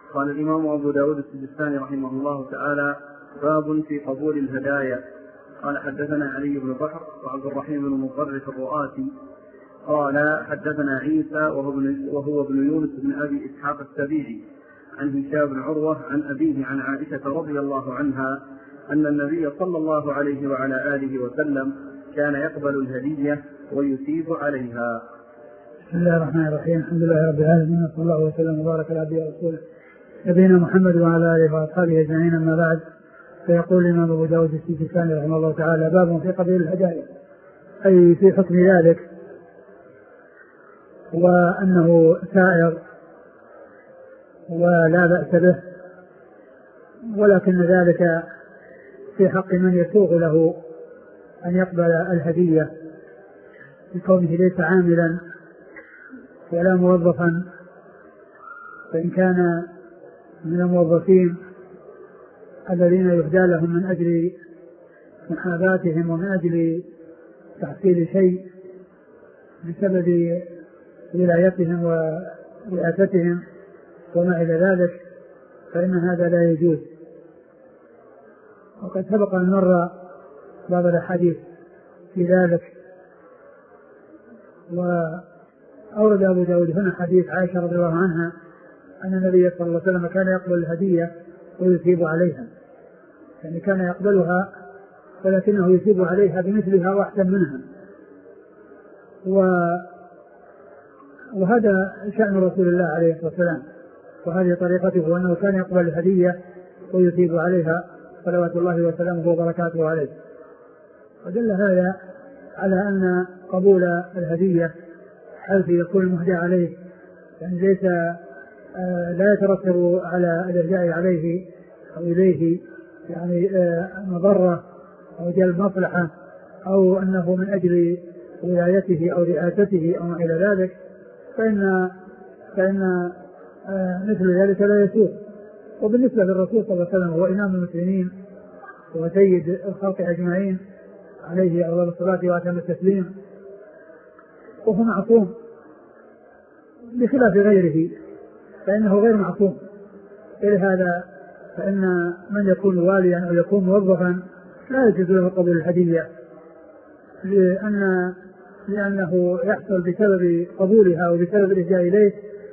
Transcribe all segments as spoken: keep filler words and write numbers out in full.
قال الإمام أبو داود السجستاني رحمه الله تعالى: باب في قبول الهدايا. قال حدثنا علي بن بحر وعبد الرحيم بن مطرف الرؤاسي قال حدثنا عيسى وهو ابن يونس بن أبي إسحاق السبيعي عن هشام بن عروة عن أبيه عن عائشة رضي الله عنها أن النبي صلى الله عليه وعلى آله وسلم كان يقبل الهدية ويثيب عليها. بسم الله الرحمن الرحيم. الحمد لله رب العالمين، صلى الله وسلم وبارك على عبده ورسوله نبينا محمد وعلى آله وأصحابه أجمعين، أما بعد. فيقول الإمام أبو داود السجستاني رحمه الله تعالى: باب في قبول الهدايا، أي في حكم ذلك، وأنه سائر ولا بأس به، ولكن ذلك في حق من يسوغ له أن يقبل الهدية بكونه ليس عاملا ولا موظفا. فإن كان من الموظفين الذين يهدى لهم من أجل محاباتهم ومن أجل تحصيل شيء بسبب ولايتهم ورئاستهم وما إلى ذلك، فإن هذا لا يجوز. وقد سبق أن مر بعض الأحاديث في ذلك، وأورد أبو داود هنا حديث عائشة رضي الله عنها أن النبي صلى الله عليه وسلم كان يقبل الهدية ويثيب عليها، يعني كان يقبلها ولكنه يثيب عليها بمثلها وأحسن منها. وهذا شأن رسول الله عليه الصلاة والسلام، وهذه طريقته، أنه كان يقبل الهدية ويثيب عليها صلوات الله وسلامه وبركاته عليه. ودل هذا على أن قبول الهدية حيث يكون المهدى عليه يعني ليس آه لا يترتب على الإهداء عليه أو إليه يعني آه مضرة أو جلب مصلحة، أو أنه من أجل ولايته أو رئاسته أو ما إلى ذلك، فإن فإن آه مثل ذلك لا يسوق. وبالنسبة للرسول صلى الله عليه وسلم هو إمام المسلمين وسيد الخلق أجمعين عليه أفضل الصلاة وأتم التسليم، وهو معصوم بخلاف غيره فإنه غير معصوم. لهذا فإن من يكون واليا أو يكون موظفا لا يجوز له قبول الهدية، لأن لأنه يحصل بسبب قبولها وبسبب الإهداء إليه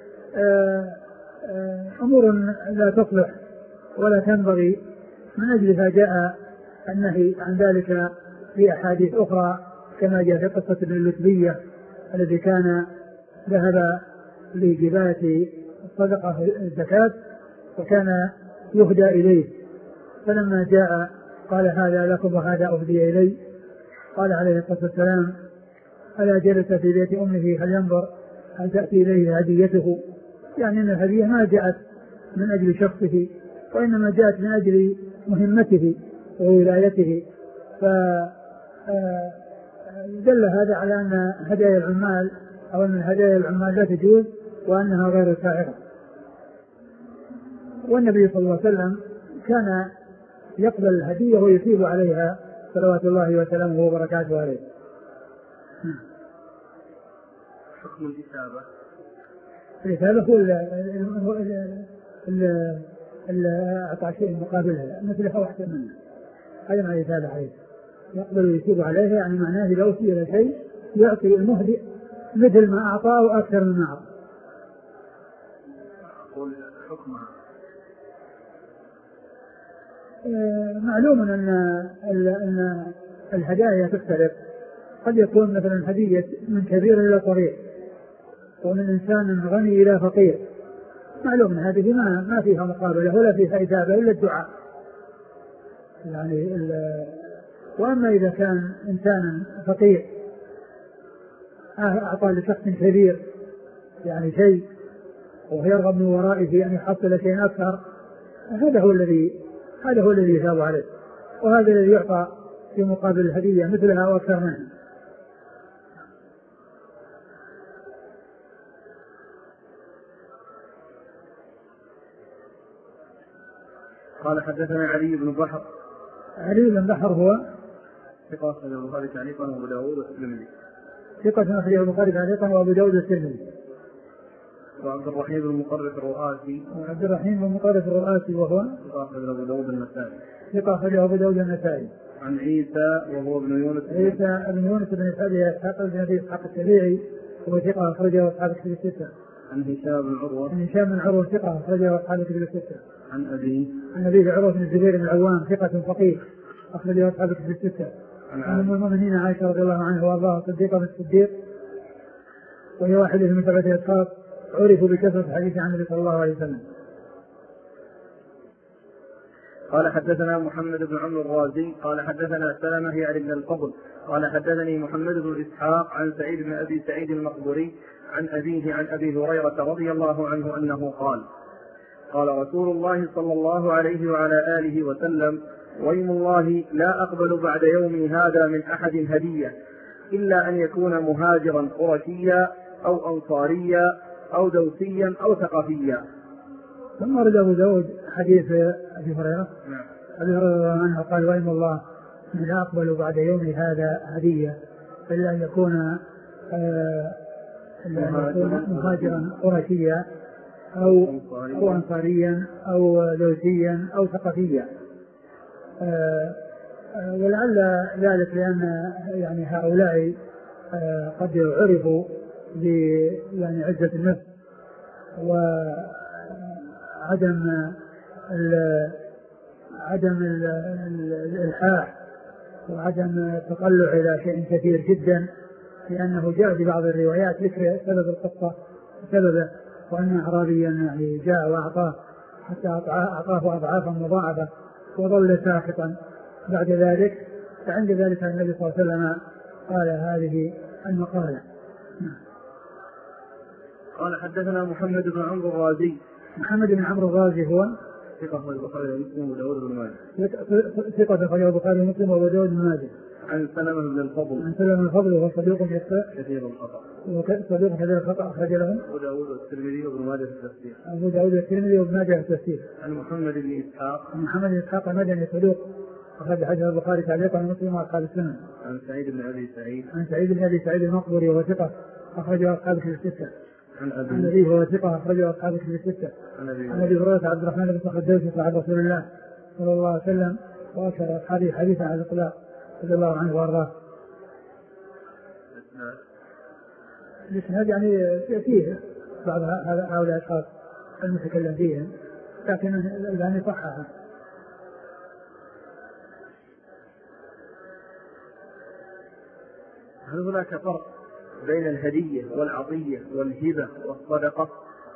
أمور لا تصلح ولا تنبغي. من أجلها جاء النهي عن ذلك في أحاديث أخرى، كما جاء في قصة ابن اللتبية الذي كان ذهب لجباية الصدقة الزكاة وكان يهدى إليه، فلما جاء قال: هذا لكم وهذا أهدي إلي. قال عليه الصلاة والسلام: ألا جلس في بيت أمه فلينظر هل تأتي إليه هديته، يعني أن الهدية ما جاءت من أجل شخصه وإنما جاءت من أجل مهمته وولايته. فدل هذا على أن هدايا العمال أو أن هدايا العمال لا تجوز وأنها غير سائغة. والنبي صلى الله عليه وسلم كان يقبل الهدية ويثيب عليها صلوات الله وسلامه وبركاته عليه. حكم الإثابة. الإثابة هو أعطى شيء مقابلها مثلها واحسن منها، هذا ما الإثابة عليه. يقبل ويثيب عليها يعني معناه إذا أوصي إلى شيء يعطي المهدئ مثل ما أعطاه وأكثر مما أعطاه. أقول حكمها. معلوم أن أن الهدايا تختلف، قد يكون مثلا هدية من كبير إلى صغير ومن إنسان غني إلى فقير، معلوم أن هذه ما ما فيها مقابلة ولا فيها إثابة إلا الدعاء يعني. وأما إذا كان إنسان فقير أعطى لشخص كبير يعني شيء ويرغب من ورائه أن يحصل شيء أكثر، هذا هو الذي هذا هو الذي يثاب عليه، وهذا الذي يعطى في مقابل الهدية مثلها وأكثر منها. قال حدثنا علي بن بحر. علي بن بحر هو ثقة أخرجه البخاري تعليقا وأبو داود والترمذي. ثقة أخرجه البخاري تعليقا وأبو داود والترمذي. وعبد الرحيم بن مطرف الرؤاسي. وعبد الرحيم بن مطرف الرؤاسي وهو ثقة أخرجه أبو داود النسائي. ثقة أخرجه أبو داود النسائي. عن عيسى وهو ابن يونس. عيسى بن يونس بن أبي إسحاق بن أبي إسحاق السبيعي وهو ثقة أخرجه أصحاب الكتب الستة. عن هشام بن عروة. عن هشام بن عروة ثقة أخرجه أصحاب الكتب الستة. عن أبي. عن أبي عروة بن الزبير بن العوام ثقة فقيه أخرجه أصحاب الكتب الستة. عن أم المؤمنين عائشة رضي الله عنها وأرضاها صديقة بن الصديق وهي واحدة من سبعة أشخاص عرفوا بكثرة الحديث عن النبي صلى الله عليه وسلم. قال حدثنا محمد بن عمرو الرازي قال حدثنا سلمة يعني بن الفضل قال حدثني محمد بن إسحاق عن سعيد بن أبي سعيد المقبري عن أبيه عن أبي هريرة رضي الله عنه أنه قال قال رسول الله صلى الله عليه وعلى آله وسلم ويم الله لا أقبل بعد يومي هذا من أحد هدية إلا أن يكون مهاجرا قرشيا أو أنصاريا أو دوسيا أو ثقفيا. ثم ورد أبو داود حديث أبي هريرة أبي هريرة عنه قال وإن الله لا أقبل بعد يومي هذا هدية إلا أن يكون آه مهاجرا قرشيا أو أو أنصاريا أو دوسيا أو ثقفيا. آه آه ولعل ذلك لأن يعني هؤلاء آه قد عرفوا ب يعني عزة النفس وعدم ال عدم الإلحاح وعدم التطلع إلى شيء كثير جدا، لأنه جاء في بعض الروايات ذكر سبب القصة سببه وأن أعرابيا يعني جاء وأعطاه حتى أعطاه أضعافا مضاعفة وظل ساخطا بعد ذلك، فعند ذلك النبي صلى الله عليه وسلم قال هذه المقالة. قال حدثنا محمد بن عمرو الرازي. محمد بن عمرو الرازي هو ثقة أخرجه البخاري ومسلم وداود بن ماجه. ثقة أخرجه البخاري ومسلم وداود بن ماجه. عن سلمة بن الفضل. عن سلمة بن الفضل وهو صديق يخطئ كثير الخطأ. صديق كثير الخطأ أخرج له أبو داود والترمذي وابن ماجه في التفسير. أبو داود والترمذي وابن ماجه في التفسير. عن محمد بن إسحاق. عن محمد بن إسحاق المدني صدوق أخرج حديث البخاري تعليقا ومسلم وأصحاب السنن. عن سعيد بن أبي سعيد. عن سعيد بن أبي سعيد المقبري وهو ثقة أخرجه أصحاب الكتب الستة. عن أبي. عن أبيه وهو ثقة أخرجه أصحاب الكتب الستة. عن أبي. عن أبي هريرة عبد الرحمن بن صخر الدوسي صاحب رسول الله صلى الله عليه وسلم وأكثر أصحابه حديثا على الإطلاق رضي الله عنه وأرضاه. الإسناد يعني فيه بعض هؤلاء الأشخاص المتكلم فيهم لكن الآن صحها. هل هناك فرق بين الهدية والعطية والهبة والصدقة؟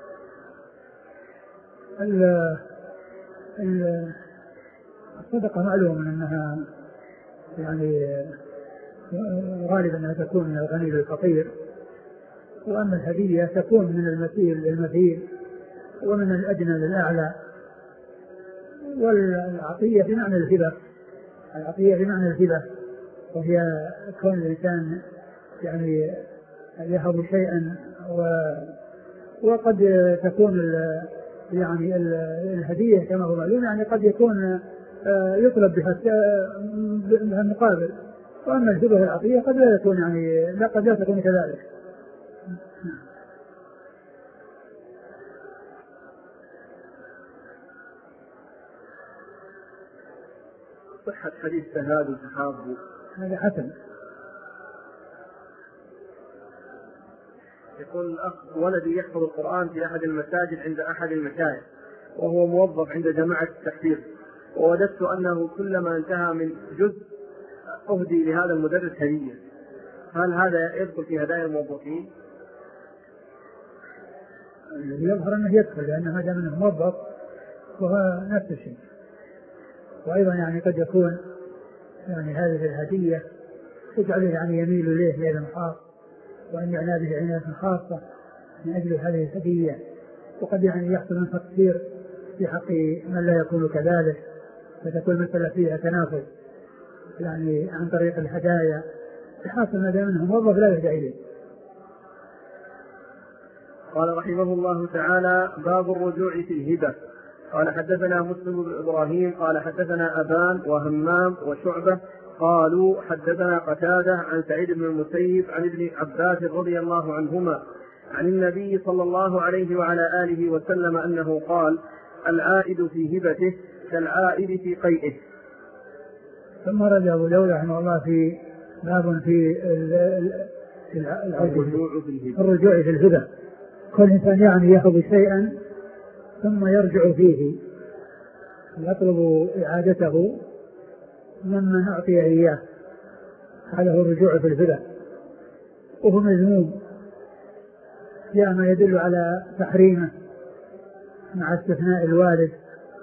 الصدقة معلوم أنها يعني غالبا أنها تكون من الغني للفقير، وأما الهدية تكون من المثيل للمثيل ومن الأدنى للأعلى، والعطية بمعنى الهبة. العطية بمعنى الهبة وهي كون الإنسان يعني يهب شيئا و وقد تكون يعني الهدية كما هو معلوم يعني قد يكون يطلب بها المقابل، وأما الهبة والعطية قد لا يكون يعني لا قد لا تكون كذلك. صحة حديث تهاد وتحابوا هذا حسن. يقول الأخ ولدي يحفظ القرآن في أحد المساجد عند أحد المشايخ وهو موظف عند جماعة التحفيظ، ووجدت أنه كلما انتهى من جزء أهدي لهذا المدرس هدية، هل هذا يدخل في هدايا الموظفين؟ يظهر أنه يدخل لأن هذا منه موظف وهو نفس الشيء. وأيضا يعني قد يكون يعني هذه الهدية تجعله يعني يميل إليه ميلا خاص وأن يعنى به عناية خاصة من أجل هذه الهدية، وقد يعني يحصل من تقصير في حق من لا يكون كذلك، فتكون المسألة فيها تنافس يعني عن طريق الهدايا، بحاصل ما دام منه موظف لا يهدى إليه. قال رحمه الله تعالى: باب الرجوع في الهبة. قال حدثنا مسلم بن إبراهيم قال حدثنا أبان وهمام وشعبة قالوا حدثنا قتادة عن سعيد بن المسيب عن ابن عباس رضي الله عنهما عن النبي صلى الله عليه وعلى آله وسلم أنه قال: العائد في هبته كالعائد في قيئه. ثم رد أبو داود رحمه الله في باب في الرجوع في الهبة. كل إنسان يعني يأخذ شيئا ثم يرجع فيه يطلب إعادته ممن أعطي إياه، هذا هو الرجوع في الهبة، وهو مذموم، جاء ما يدل على تحريمه مع استثناء الوالد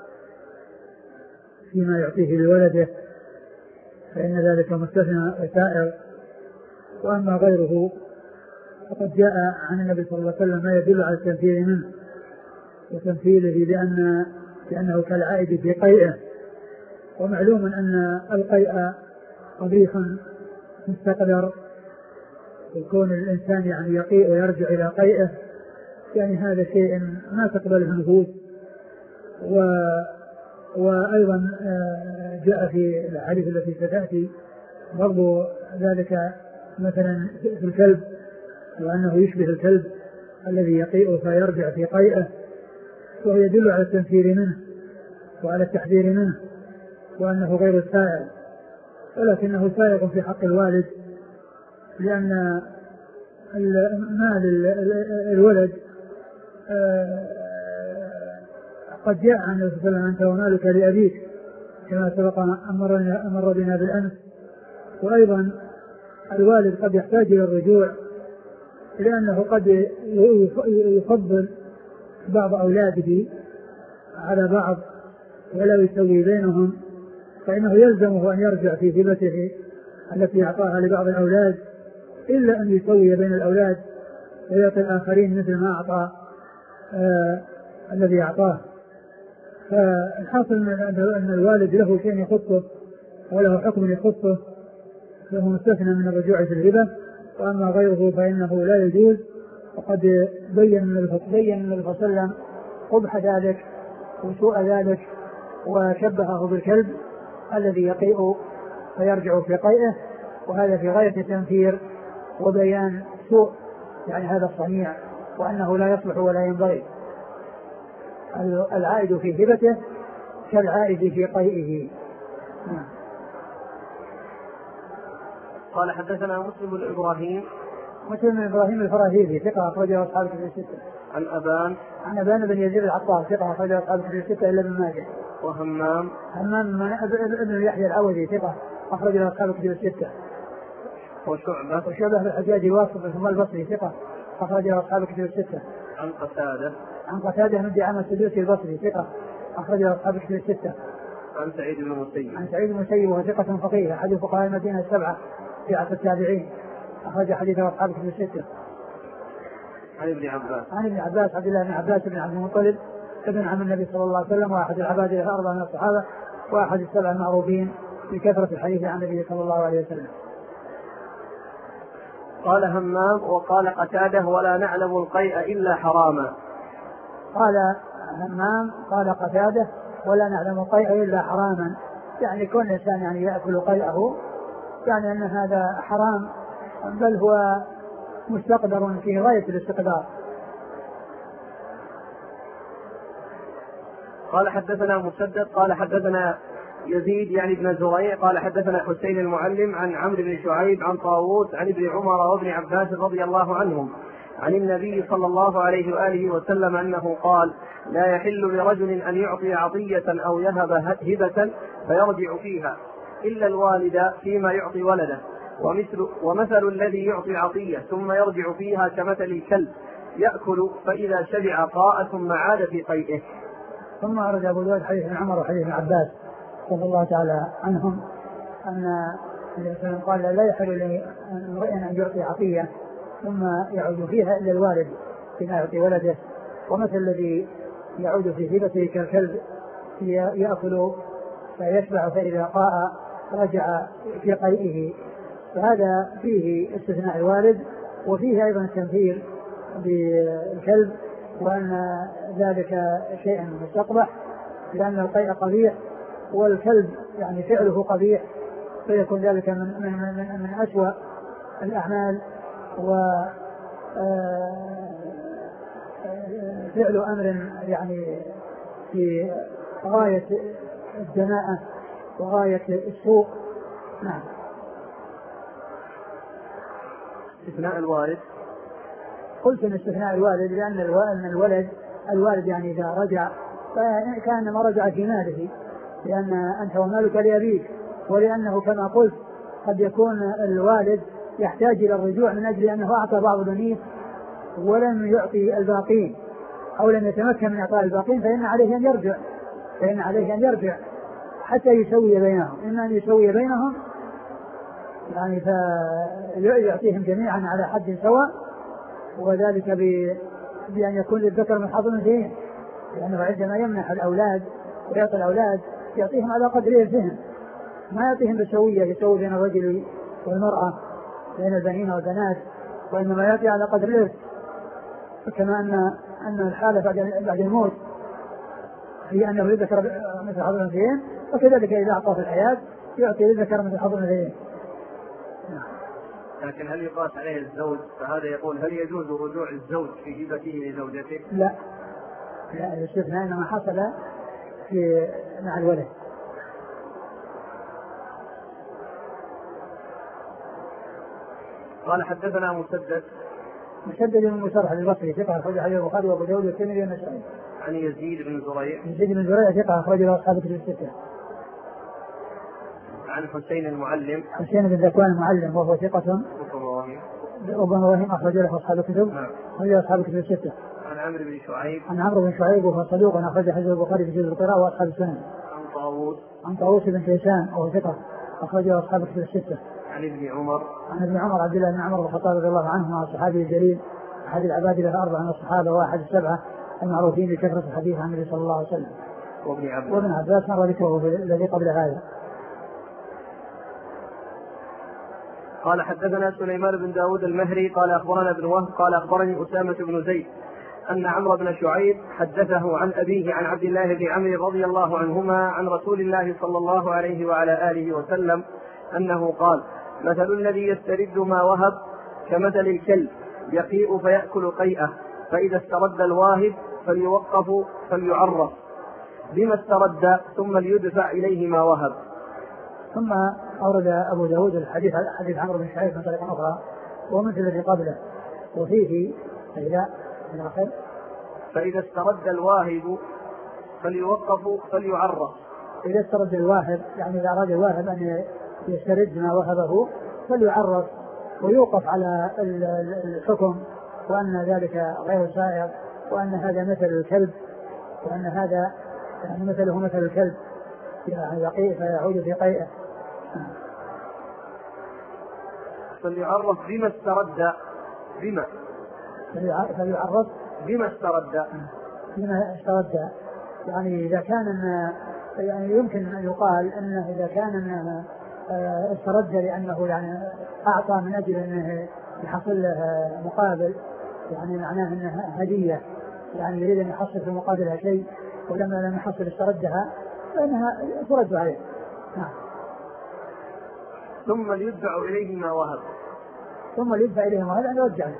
فيما يعطيه لولده، فإن ذلك مستثنى وسائر. وأما غيره فقد جاء عن النبي صلى الله عليه وسلم ما يدل على التمثيل منه وتمثيله بأن لأنه كالعائد في قيئه. ومعلوم أن القيء قبيح مستقدر، وكون الإنسان يعني يقيء ويرجع إلى قيئه يعني هذا شيء ما تقبله النفوس. و... وأيضا جاء في الحديث التي ستأتي برضو ذلك مثلا في الكلب، وأنه يشبه الكلب الذي يقيء فيرجع في قيئه، وهو يدل على التنفير منه وعلى التحذير منه، وأنه غير سائغ، ولكنه سائغ في حق الوالد، لأن مال الولد قد جاء عن النبي صلى الله عليه وسلم: أنت ومالك لأبيك، كما سبق أمر بنا بالأمس. وأيضا الوالد قد يحتاج إلى الرجوع، لأنه قد يفضل بعض أولاده على بعض ولا يسوي بينهم، فإنه يلزمه أن يرجع في هبته التي أعطاها لبعض الأولاد، إلا أن يسوي بين الأولاد ويعطي الآخرين مثل ما أعطى آه الذي أعطاه. فالحاصل أن الوالد له شيء يخصه وله حكم يخصه، فهو مستثنى من الرجوع في الهبة. وأما غيره فإنه لا يجوز. وقد بين النبي صلى الله عليه وسلم قبح ذلك وسوء ذلك، وشبهه بالكلب الذي يقيء فيرجع في قيئه، وهذا في غاية التنفير وبيان سوء يعني هذا الصنيع، وأنه لا يصلح ولا ينبغي. العائد في هبته كالعائد في قيئه. قال: حدثنا مسلم بن إبراهيم مسلم بن إبراهيم الفراهيدي ثقة أخرجه أصحاب الكتب الستة. عن أبان عن أبان بن يزيد العطار ثقة أخرجه أصحاب الكتب الستة إلا ابن ماجه. وهمام همام ابن يحيى العوذي ثقة أخرجه أصحاب الكتب الستة. وشعبة وشعبة بن الحجاج الواسط ثم البصري ثقة أخرجه أصحاب الكتب الستة. عن قتادة عن قتادة بن دعامة السدوسي البصري ثقة أخرجه أصحاب الكتب الستة. عن سعيد بن المسيب عن سعيد بن المسيب وهو ثقة فقيه أحد فقهاء المدينة السبعة في عصر التابعين، أخرج حديثه أصحاب الكتب الستة. عن ابن عباس عن ابن عباس عبد الله بن عباس بن عبد المطلب ابن عم النبي صلى الله عليه وسلم، وأحد العباد الأربعة من الصحابة، وأحد السبع المعروفين بكثرة الحديث عن النبي صلى الله عليه وسلم. قال همام: وقال قتادة: ولا نعلم القيء إلا حراما. قال همام قال قتادة: ولا نعلم القيء إلا حراما، يعني كل إنسان يعني يأكل قيئه يعني أن هذا حرام، بل هو مستقدر في غاية الاستقدار. قال: حدثنا مسدد قال حدثنا يزيد يعني ابن زريع قال حدثنا حسين المعلم عن عمرو بن شعيب عن طاووس عن ابن عمر وابن عباس رضي الله عنهم عن النبي صلى الله عليه وآله وسلم أنه قال: لا يحل لرجل أن يعطي عطية أو يهب هبة فيرجع فيها إلا الوالد فيما يعطي ولده، ومثل, ومثل الذي يعطي عطية ثم يرجع فيها كمثل الكلب يأكل فإذا شبع قاء ثم عاد في قيئه. ثم أرد أبو داود حديث ابن عمر وحديث ابن عباس رضي الله تعالى عنهم أن الإنسان قال: لا يحل لامرئ أن يعطي عطية ثم يعود فيها إلا الوالد فيما يعطي ولده، ومثل الذي يعود في هبته كالكلب يأكل فيشبع فإذا قاء رجع في قيئه. فهذا فيه استثناء الوالد، وفيه أيضا التنفير بالكلب، وأن ذلك شيء مستقبح لأن القيء قبيح والكلب يعني فعله قبيح، فيكون ذلك من, من, من, من أسوأ الأعمال. فعل أمر يعني في غاية الدناءة وغاية السوء. نعم. استثناء الوالد، قلت ان استثناء الوالد لأن الولد الوالد يعني إذا رجع فكأنما رجع في ماله، لأن أنت ومالك لأبيك، ولأنه كما قلت قد يكون الوالد يحتاج إلى الرجوع من أجل أنه أعطى بعض بنيه ولم يعطي الباقين أو لم يتمكن من إعطاء الباقين، فإن عليه أن يرجع فإن عليه أن يرجع حتى يسوي بينهم، إما أن يسوي بينهم يعني فيعطيهم جميعا على حد سواء، وذلك بأن يكون للذكر من حظ الأنثيين، لأنه عندما يمنح الأولاد ويعطي الأولاد يعطيهم على قدر إرثهم، ما يعطيهم بسوية يسوي بين الرجل والمرأة بين البنين والبنات، وإنما يعطي على قدر الإرث. كما أن أن الحالة بعد بعد الموت هي أنه للذكر مثل حظ الأنثيين، وكذلك إذا أعطى في الحياة يعطي للذكر مثل حظ الأنثيين. لكن هل يقاس عليه الزوج؟ فهذا يقول هل يجوز رجوع الزوج في هبته لزوجته؟ لا، لا، الاستثناء إنما حصل في مع الولد. قال حدثنا مسدد مسدد بن مسرح البصري ثقة أخرج حديث البخاري وأبو داود والترمذي والنسائي. عن يزيد بن زريع يزيد بن زريع ثقة أخرج له أصحاب الكتب الستة. عن حسين المعلم حسين بن ذكوان المعلم وهو ثقة ربما وهم أخرج له أصحاب الكتب أخرج له أصحاب الكتب الستة. عن عمرو بن شعيب عن عمرو بن شعيب وهو صدوق أخرج حديث البخاري في جزء القراءة وأصحاب السنن. عن طاووس عن طاووس بن كيسان وهو ثقة أخرج له أصحاب الكتب الستة. عن ابن عمر عن ابن عمر عبد الله بن عمر بن الخطاب رضي الله عنه الصحابي الجليل أحد العباد له أربعة من الصحابة وأحد السبعة المعروفين بكثرة الحديث عن النبي صلى الله عليه وسلم. وابن عباس وابن عباس مر ذكره الذي قبل هذا. قال حدثنا سليمان بن داود المهري قال أخبرنا ابن وهب قال أخبرني أسامة بن زيد أن عمرو بن شعيب حدثه عن أبيه عن عبد الله بن عمرو رضي الله عنهما عن رسول الله صلى الله عليه وعلى آله وسلم أنه قال: مثل الذي يسترد ما وهب كمثل الكلب يقيء فيأكل قيئة، فإذا استرد الواهب فليوقف فليعرف بما استرد ثم ليدفع إليه ما وهب. ثم أورد أبو داود الحديث حديث عمرو بن شعيب من طريق أخرى ومثل الذي قبله وفيه إلى الآخر: فإذا استرد الواهب فليوقف فليعرف. إذا استرد الواهب يعني إذا أراد الواهب أن يسترد ما وهبه فليعرف ويوقف على الحكم، وأن ذلك غير سائغ، وأن هذا مثل الكلب، وأن هذا يعني مثله مثل الكلب يعني يقيء فيعود في قيئه. فليعرف بما استرد بما فليعرف بما استرد بما استرد يعني إذا كان يعني يمكن أن يقال أنه إذا كان أنه استرد لأنه يعني أعطى من أجل أنه يحصل له مقابل، يعني معناه أنها هدية، يعني يريد أن يحصل في مقابلها شيء، ولما لم يحصل استردها فإنها ترد عليه. نعم. ثم يدفع إليه ما وهب ثم يدفع إليه ما وهب أن يرجع له.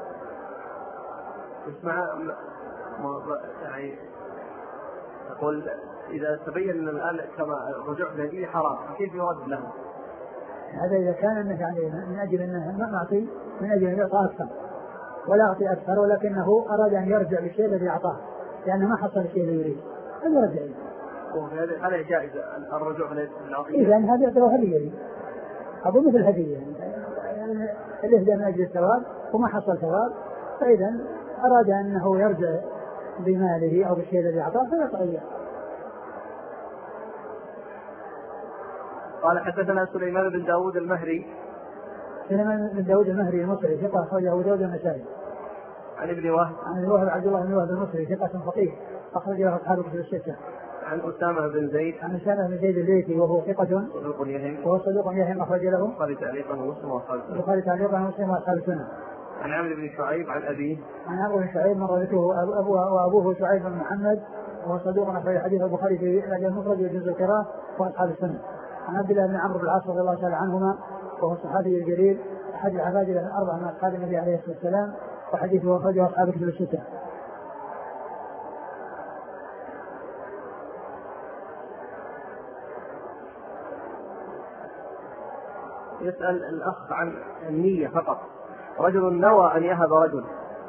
اسمع يعني أقول إذا تبين أن الآن كما رجوع الهدية حرام كيف يرد له؟ هذا إذا كان أنه يعني من أجل أنه ما أعطي من أجل أن يعطى أكثر ولا أعطي أكثر، ولكنه أراد أن يرجع بالشيء الذي أعطاه لأنه ما حصل الشيء الذي يريد أن يرجع إليه. هذا جائز الرجوع للعطية؟ إذا هذا يعتبر هدية، أظن مثل هدية يعني الإهداء من أجل الثواب وما حصل ثواب، فإذا أراد أنه يرجع بماله أو بالشيء الذي أعطاه فيعطيه. قال حدثنا سليمان بن داود المهري سليمان بن داود المهري المصري ثقة أخرجه أبو داود النسائي. عن ابن وهب عن ابن وهب عبد الله بن وهب المصري ثقة فقيه أخرجه أصحاب الكتب الستة. عن أسامة بن زيد عن أسامة بن زيد الليثي وهو ثقة صدوق يهم وهو صدوق يهم أخرج له البخاري تعليقا ومسلم وأصحاب السنن البخاري تعليقا ومسلم وأصحاب السنن. عن عمرو بن شعيب عن أبيه عن عمرو بن شعيب مر ذكره أبوه وأبوه شعيب بن محمد وهو صدوق أخرج حديث البخاري في المفرد وجزء القراءة وأصحاب السنن. عن عبد الله بن عمرو بن العاص رضي الله تعالى عنهما وهو الصحابي الجليل أحد العباد الأربعة من أصحاب النبي عليه الصلاة والسلام، وحديثه أخرجه أصحاب الكتب الستة. يسأل الأخ عن النية فقط. رجل نوى أن يهب رجل،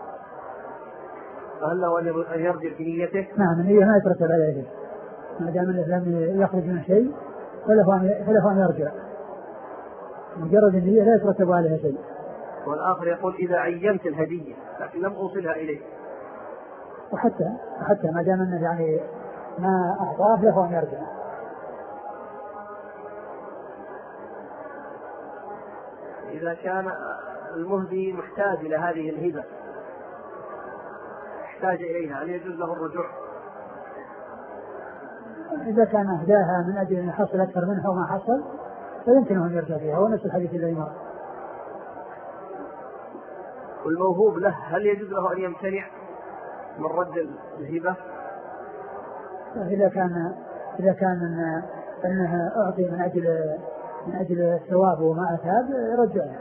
فهل له أن يرجع في نيته؟ نعم، النية ما يترتب عليها شيء، ما دام لم يخرج من شيء فله أن يرجع، مجرد النية لا يترتب عليها شيء. والآخر يقول إذا عينت الهدية لكن لم أوصلها إليه، وحتى وحتى ما دام أنه يعني ما أعطاه له أن يرجع. إذا كان المهدي محتاج إلى هذه الهبة، يحتاج إليها، هل يجوز له الرجوع؟ إذا كان أهداها من أجل أن يحصل أكثر منها وما حصل فيمكنه أن يرجع فيها، ونفس الحديث الذي مر. والموهوب له هل يجوز له أن يمتنع من رد الهبة؟ إذا كان إذا كان أنها أعطي من أجل من أجل الثواب وما أثاب يرجعها.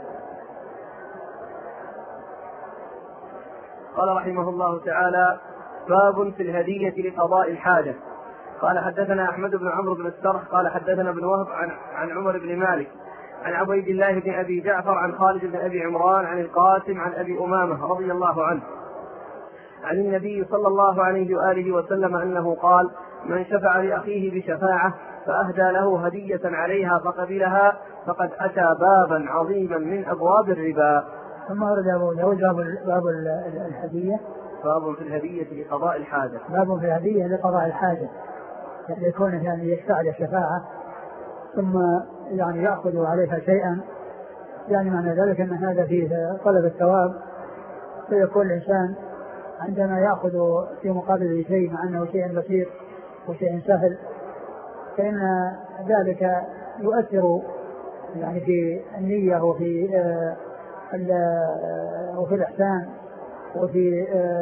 قال رحمه الله تعالى: باب في الهدية لقضاء الحاجة. قال حدثنا أحمد بن عمرو بن السرح قال حدثنا ابن وهب عن, عن عمر بن مالك عن عبيد الله بن أبي جعفر عن خالد بن أبي عمران عن القاسم عن أبي أمامة رضي الله عنه عن النبي صلى الله عليه وآله وسلم أنه قال: من شفع لأخيه بشفاعة فأهدى له هدية عليها فقبلها فقد أتى بابا عظيما من أبواب الربا. ثم ورد أبو داود باب الهدية، باب في الهدية لقضاء الحاجة. باب في الهدية لقضاء الحاجة، يكون يعني يشفع للشفاعة ثم يعني يأخذ عليها شيئا، يعني معنى ذلك أن هذا فيه طلب الثواب، فيكون الإنسان عندما يأخذ في مقابل شيء مع أنه شيء بسيط وشيء سهل فإن ذلك يؤثر يعني في النية وفي آه وفي الإحسان وفي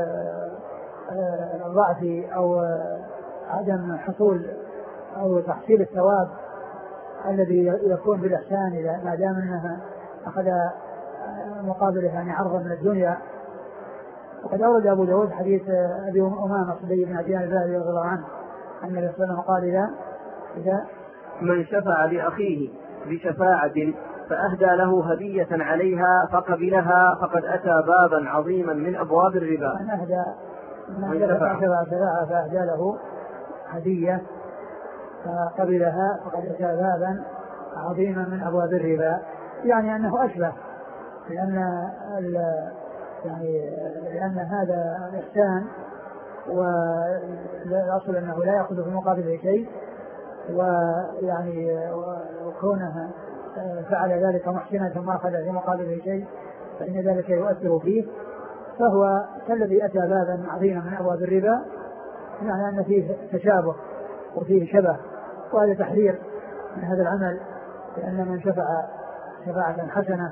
ضعف أو عدم حصول أو تحصيل الثواب الذي يكون بالإحسان إذا ما دام أنها أخذ مقابله يعني عرضا من الدنيا. وقد أورد أبو داود حديث أبي أمامة صدي بن عديان الباهلي رضي الله عنه أن النبي صلى الله عليه وسلم قال: إذا إذا من شفع لأخيه بشفاعة فأهدى له هدية عليها فقبلها فقد أتى بابا عظيما من أبواب الربا. من أهدى من شفع شفاعة فأهدى له هدية فقبلها فقد أتى بابا عظيما من أبواب الربا، يعني أنه أشبه، لأن يعني لأن هذا إحسان والأصل أنه لا يأخذ في مقابله شيء، ويعني وكونها فعل ذلك محسنا ثم أخذ في مقابله شيء فإن ذلك يؤثر فيه، فهو كالذي أتى بابا عظيما من أبواب الربا، يعني أن فيه تشابه وفيه شبه، وهذا تحذير من هذا العمل، لأن من شفع شفاعة حسنة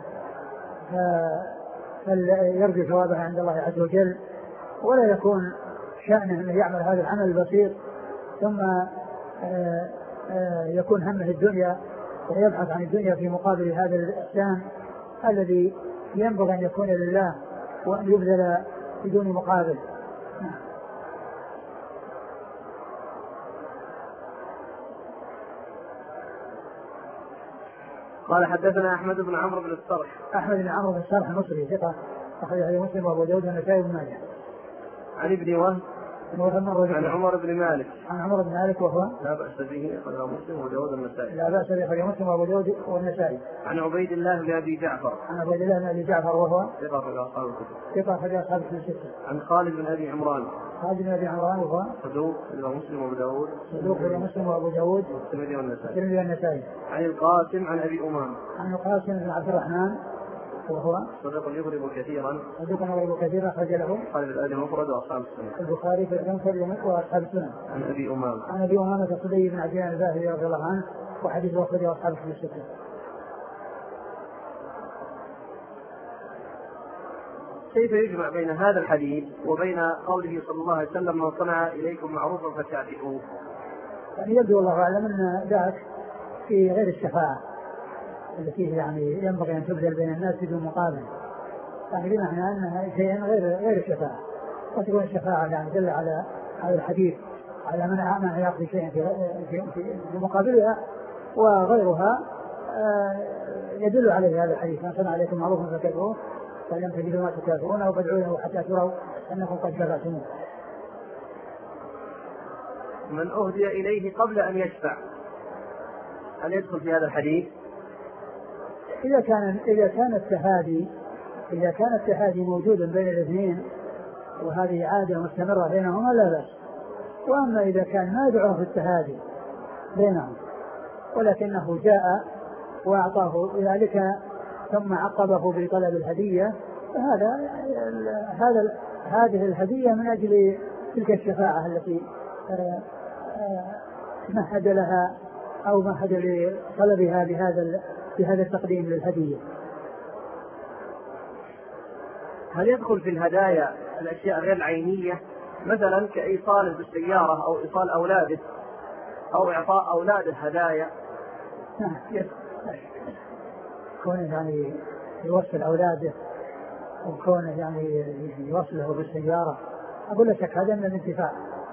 فليرجو ثوابها عند الله عز وجل، ولا يكون شأنه أن يعمل هذا العمل البسيط ثم يكون همه الدنيا ويبحث عن الدنيا في مقابل هذا الإحسان الذي ينبغي أن يكون لله وأن يبذل بدون مقابل. قال حدثنا أحمد بن عمرو بن السرح. أحمد بن عمرو بن السرح مصري ثقة أخرجه مسلم وأبو داود والنسائي وابن ماجه. عن ابن وهب عن عمر بن مالك عن عمر بن مالك وهو لا بأس به أخرجه مسلم وأبو داود والنسائي لا بأس به أخرجه مسلم وأبو داود والنسائي. عن عبيد الله بن أبي جعفر عن عبيد الله بن أبي جعفر وهو ثقة أخرج أصحاب الكتب ثقة أخرج أصحاب الكتب الستة. عن خالد بن أبي عمران خالد بن أبي عمران وهو صدوق أخرجه مسلم وأبو داود صدوق أخرجه مسلم وأبو داود والترمذي والنسائي والترمذي والنسائي. عن القاسم عن أبي أمامة عن القاسم بن عبد الرحمن وهو صدوق يغرب كثيرا صدوق يغرب كثيرا أخرج له قال الآدم المفرد وأصحاب السنة البخاري في المفرد وأصحاب السنة. عن أبي أمامة عن أبي أمامة صدي بن عديان الباهلي رضي الله عنه وحديث أخرجه أصحاب السنة. كيف يجمع بين هذا الحديث وبين قوله صلى الله عليه وسلم: من صنع إليكم معروفا فكافئوه؟ يعني يبدو الله أعلم أن ذاك في غير الشفاعة التي يعني ينبغي أن تبذل بين الناس بدون مقابل، يعني بمعنى أنها شيء غير غير الشفاعة، وتكون الشفاعة يعني دل على هذا الحديث على من أعمى يأخذ شيئا في, في, في, في مقابلها، وغيرها يدل عليه هذا الحديث: من صنع عليكم معروفا فكافئوه فلم تجدوا ما تكافئون أو فادعوا له حتى تروا أنكم قد كفأتموه. من أهدي إليه قبل أن يشفع هل يدخل في هذا الحديث؟ إذا كان إذا كان التهادي إذا كان التهادي موجودا بين الاثنين وهذه عادة مستمرة بينهما لا بأس. وأما إذا كان ما يدعو في التهادي بينهم ولكنه جاء وأعطاه ذلك ثم عقبه بطلب الهدية فهذا هذا هذه الهدية من أجل تلك الشفاعة التي مهد لها أو مهد لطلبها بهذا بهذا التقديم للهدية. هل يدخل في الهدايا الأشياء غير العينية مثلا كإيصال بالسيارة أو إيصال أولاده أو إعطاء أولاده هدايا؟ نعم كونه يعني يوصل أولاده وكونه يعني يوصله بالسيارة أقول لك هذا من الانتفاع.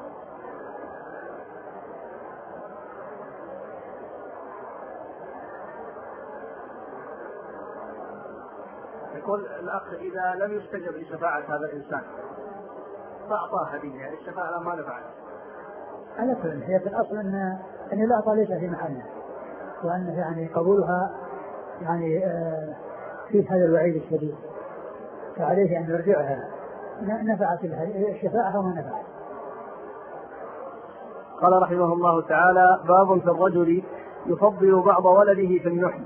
يقول الأخ: إذا لم يستجب لشفاعة هذا الإنسان فأعطاه هدية الشفاعة ما نفعت. على كل هي في الأصل أن أن الأعطاء ليس في محله وأن يعني قبولها يعني آه في هذا الوعيد الشديد فعليه أن يرجعها نفعت الشفاعة وما نفعت. قال رحمه الله تعالى: باب في الرجل يفضل بعض ولده في النحل.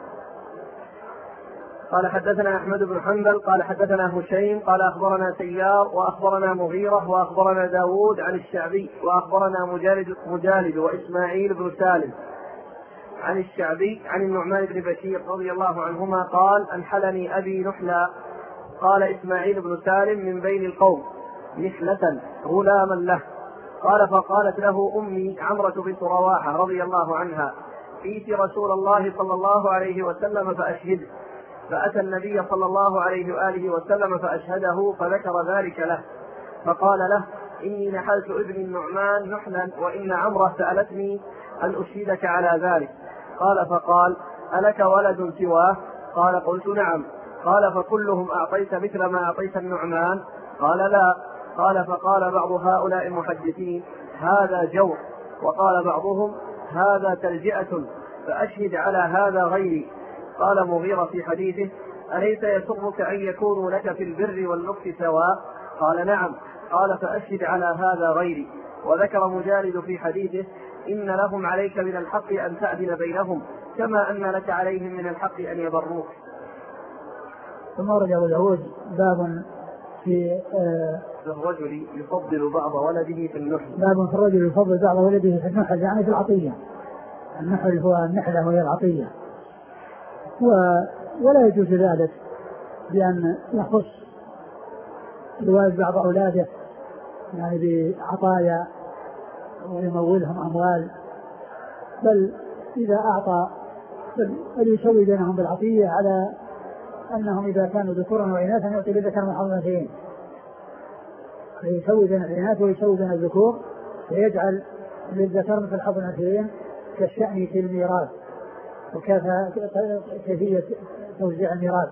قال حدثنا أحمد بن حنبل قال حدثنا هشيم قال أخبرنا سيار وأخبرنا مغيرة وأخبرنا داود عن الشعبي وأخبرنا مجالد, مجالد وإسماعيل بن سالم عن الشعبي عن النعمان بن بشير رضي الله عنهما قال: أنحلني أبي نحلا. قال إسماعيل بن سالم: من بين القوم نحلة غلاما له. قال: فقالت له أمي عمرة بنت رواحة رضي الله عنها: ائت رسول الله صلى الله عليه وسلم فأشهده. فأتى النبي صلى الله عليه وآله وسلم فأشهده فذكر ذلك له فقال له: إني نحلت ابني النعمان نحلا وإن عمرة سألتني أن أشهدك على ذلك. قال: فقال: ألك ولد سواه؟ قال: قلت: نعم. قال: فكلهم أعطيت مثل ما أعطيت النعمان؟ قال: لا. قال: فقال بعض هؤلاء المحدثين: هذا جور. وقال بعضهم: هذا تلجئة، فأشهد على هذا غيري. قال مغيرة في حديثه: أليس يسرك أن يكونوا لك في البر واللطف سواء؟ قال: نعم. قال: فأشهد على هذا غيري. وذكر مجالد في حديثه: إن لهم عليك من الحق أن تعدل بينهم كما أن لك عليهم من الحق أن يبروك. ثم ورد أبو داود باب في آه الرجل يفضل بعض ولده في النحل. باب في الرجل يفضل بعض ولده في النحل يعني في العطية. النحل هو النحلة وهي العطية، ولا يجوز ذلك بأن يخص الوالد بعض أولاده يعني بعطايا ويمولهم أموال، بل إذا أعطى فليسوي بينهم بالعطية على أنهم إذا كانوا ذكورا وإناثا يعطي لذكر من حظ الأنثيين، فيسوي بين الإناث ويسوي بين الذكور ويجعل للذكر مثل حظ الأنثيين كالشأن في الميراث وكيفية توزيع الميراث.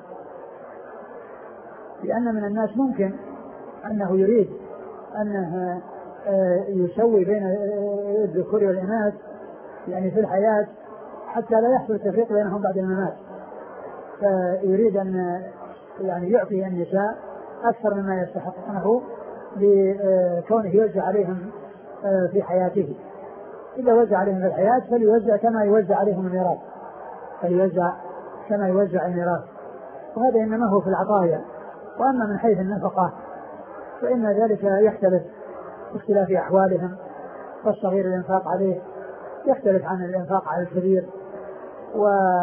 لأن من الناس ممكن أنه يريد أنه يسوي بين الذكور والإناث يعني في الحياة حتى لا يحصل تفريق بينهم بعد الممات، فيريد أن يعني يعطي النساء أكثر مما يستحقونه لكونه يوزع عليهم في حياته. إذا وزع عليهم في الحياة فليوزع كما يوزع عليهم الميراث، فليوزع كما يوزع الميراث، وهذا إنما هو في العطايا. وأما من حيث النفقة فإن ذلك يختلف باختلاف أحوالهم، فالصغير الإنفاق عليه يختلف عن الإنفاق على الكبير، و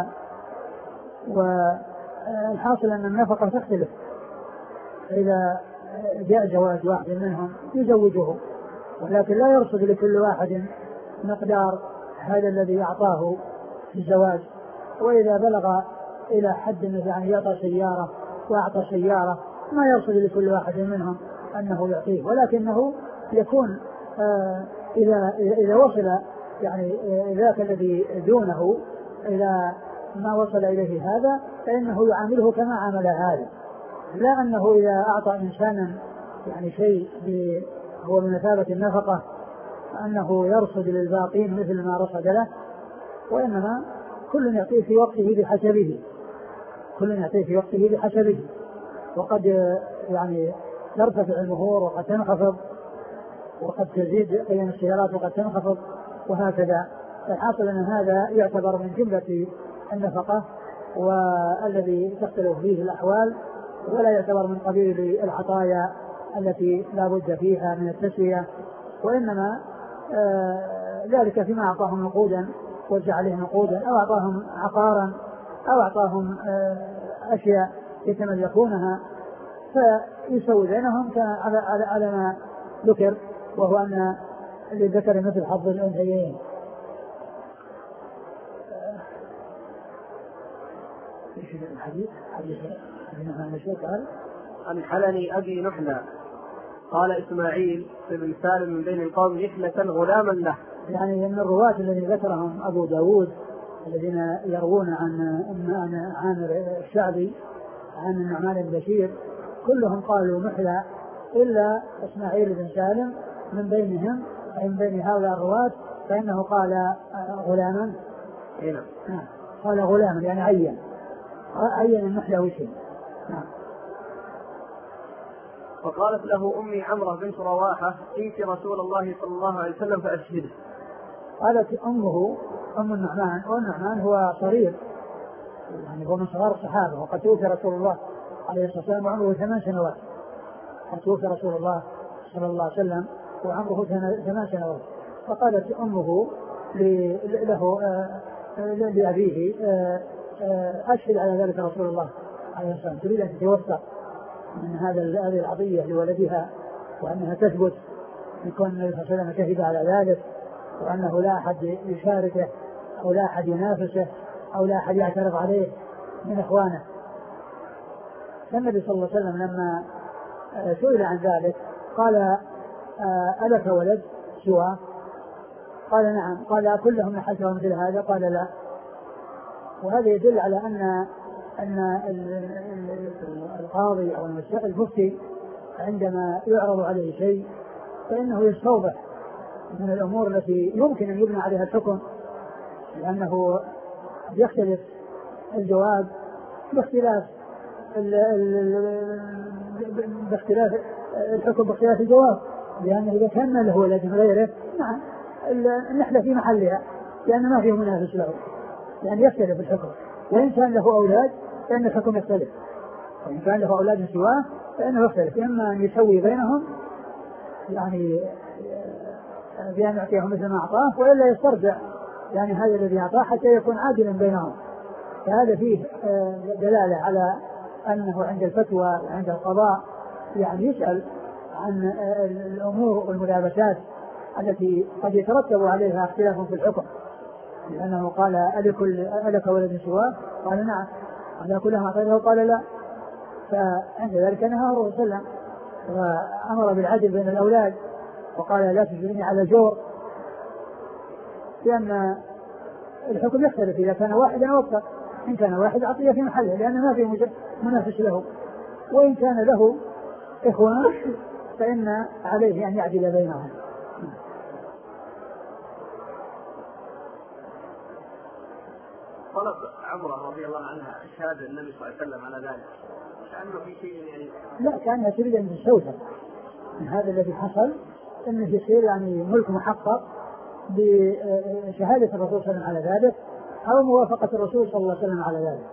والحاصل أن النفقة تختلف. إذا جاء زواج واحد منهم يزوجه، ولكن لا يرصد لكل واحد مقدار هذا الذي أعطاه في الزواج. وإذا بلغ إلى حد يعني يعطى سيارة وأعطى سيارة ما يرصد لكل واحد منهم أنه يعطيه، ولكنه يكون آه إذا إذا وصل يعني ذاك الذي دونه إلى ما وصل إليه هذا فإنه يعامله كما عامل هذا، لا أنه إذا أعطى إنسانا يعني شيء هو من مثابة النفقة أنه يرصد للباقين مثل ما رصد له، وإنما كل يعطيه في وقته بحسبه، كل يعطيه في وقته بحسبه، وقد يعني ترتفع المهور وقد تنخفض، وقد تزيد قيم السيارات وقد تنخفض، وهكذا. فالحاصل أن هذا يعتبر من جملة النفقة والذي تختلف فيه الأحوال، ولا يعتبر من قبيل العطايا التي لا بد فيها من التسوية، وإنما آه ذلك فيما أعطاهم نقودا وزع عليهم نقودا، أو أعطاهم عقارا، أو أعطاهم آه أشياء يتملكونها، فيسوي بينهم على, على, على ما ذكر، وهو أن للذكر مثل حظ الأنثيين. ايش الحديث؟ حديث ابن مسعود قال: أن حلني أبي نحلة، قال إسماعيل بن سالم من بين القوم نحلة غلاما له. يعني من الرواة الذين ذكرهم أبو داود الذين يروون عن عامر الشعبي عن النعمان بن بشير كلهم قالوا نحلة إلا إسماعيل بن سالم من بينهم، أي من بين هؤلاء الرواة، فإنه قال غلاما. هنا قال غلاما يعني عين عين النحلة وشيء. نعم. فقالت له أمي عمرة بنت رواحة: إنت رسول الله صلى الله عليه وسلم فأشهده. قالت أمه أم النعمان، والنعمان هو صغير يعني هو من صغار الصحابة، وقد توفي رسول الله عليه الصلاة والسلام وعمره ثمان سنوات، قد توفي رسول الله صلى الله عليه وسلم وعمره ثمان سنوات. فقالت أمه له لأبيه: أشهد على ذلك رسول الله عليه الصلاة والسلام، تريد أن تتوثق من هذا هذه العطية لولدها، وأنها تثبت يكون النبي صلى الله عليه وسلم شهد على ذلك، وأنه لا أحد يشاركه أو لا أحد ينافسه أو لا أحد يعترض عليه من إخوانه. فالنبي صلى الله عليه وسلم لما سئل عن ذلك قال: ألك ولد سواه؟ قال: نعم. قال: كلهم نحلتهم مثل هذا؟ قال: لا. وهذا يدل على أن أن القاضي أو المفتي عندما يعرض عليه شيء فإنه يستوضح من الأمور التي يمكن أن يبنى عليها الحكم، لأنه يختلف الجواب باختلاف باختلاف الحكم باختلاف الجواب، لأنه إذا كان له ولد غيره نعم النحلة في محلها لأن ما فيه منافس له، يعني يختلف الحكم. وإن كان له أولاد فإن الحكم يختلف، وإن كان له أولاد سواه فإنه يختلف، إما أن يسوي بينهم يعني بأن يعطيهم مثل ما أعطاه، وإلا يسترجع يعني هذا الذي أعطاه حتى يكون عادلا بينهم. فهذا فيه دلالة على أنه عند الفتوى وعند القضاء يعني يسأل عن الأمور والملابسات التي قد يترتب عليها اختلاف في الحكم، لأنه قال: ألك ولد سواه؟ قال: نعم. قال: كلهم أعطيته؟ قال: لا. فعند ذلك نهى الرسول صلى الله عليه وسلم وأمر بالعدل بين الأولاد، وقال: لا تجبرني على جور، لأن الحكم يختلف إذا كان واحدا أوفق، إن كان واحد عطية في محله لأن ما في منافس له، وإن كان له إخوان فإن عليه أن يعدل بينهم. طلب عمرة رضي الله عنها إشهاد النبي صلى الله عليه وسلم على ذلك، كأنه في شيء يعني لا، كانها تريد أن تستوثق من هذا الذي حصل، أنه يصير يعني ملك محقق بشهادة الرسول صلى الله عليه وسلم على ذلك أو موافقة الرسول صلى الله عليه وسلم على ذلك.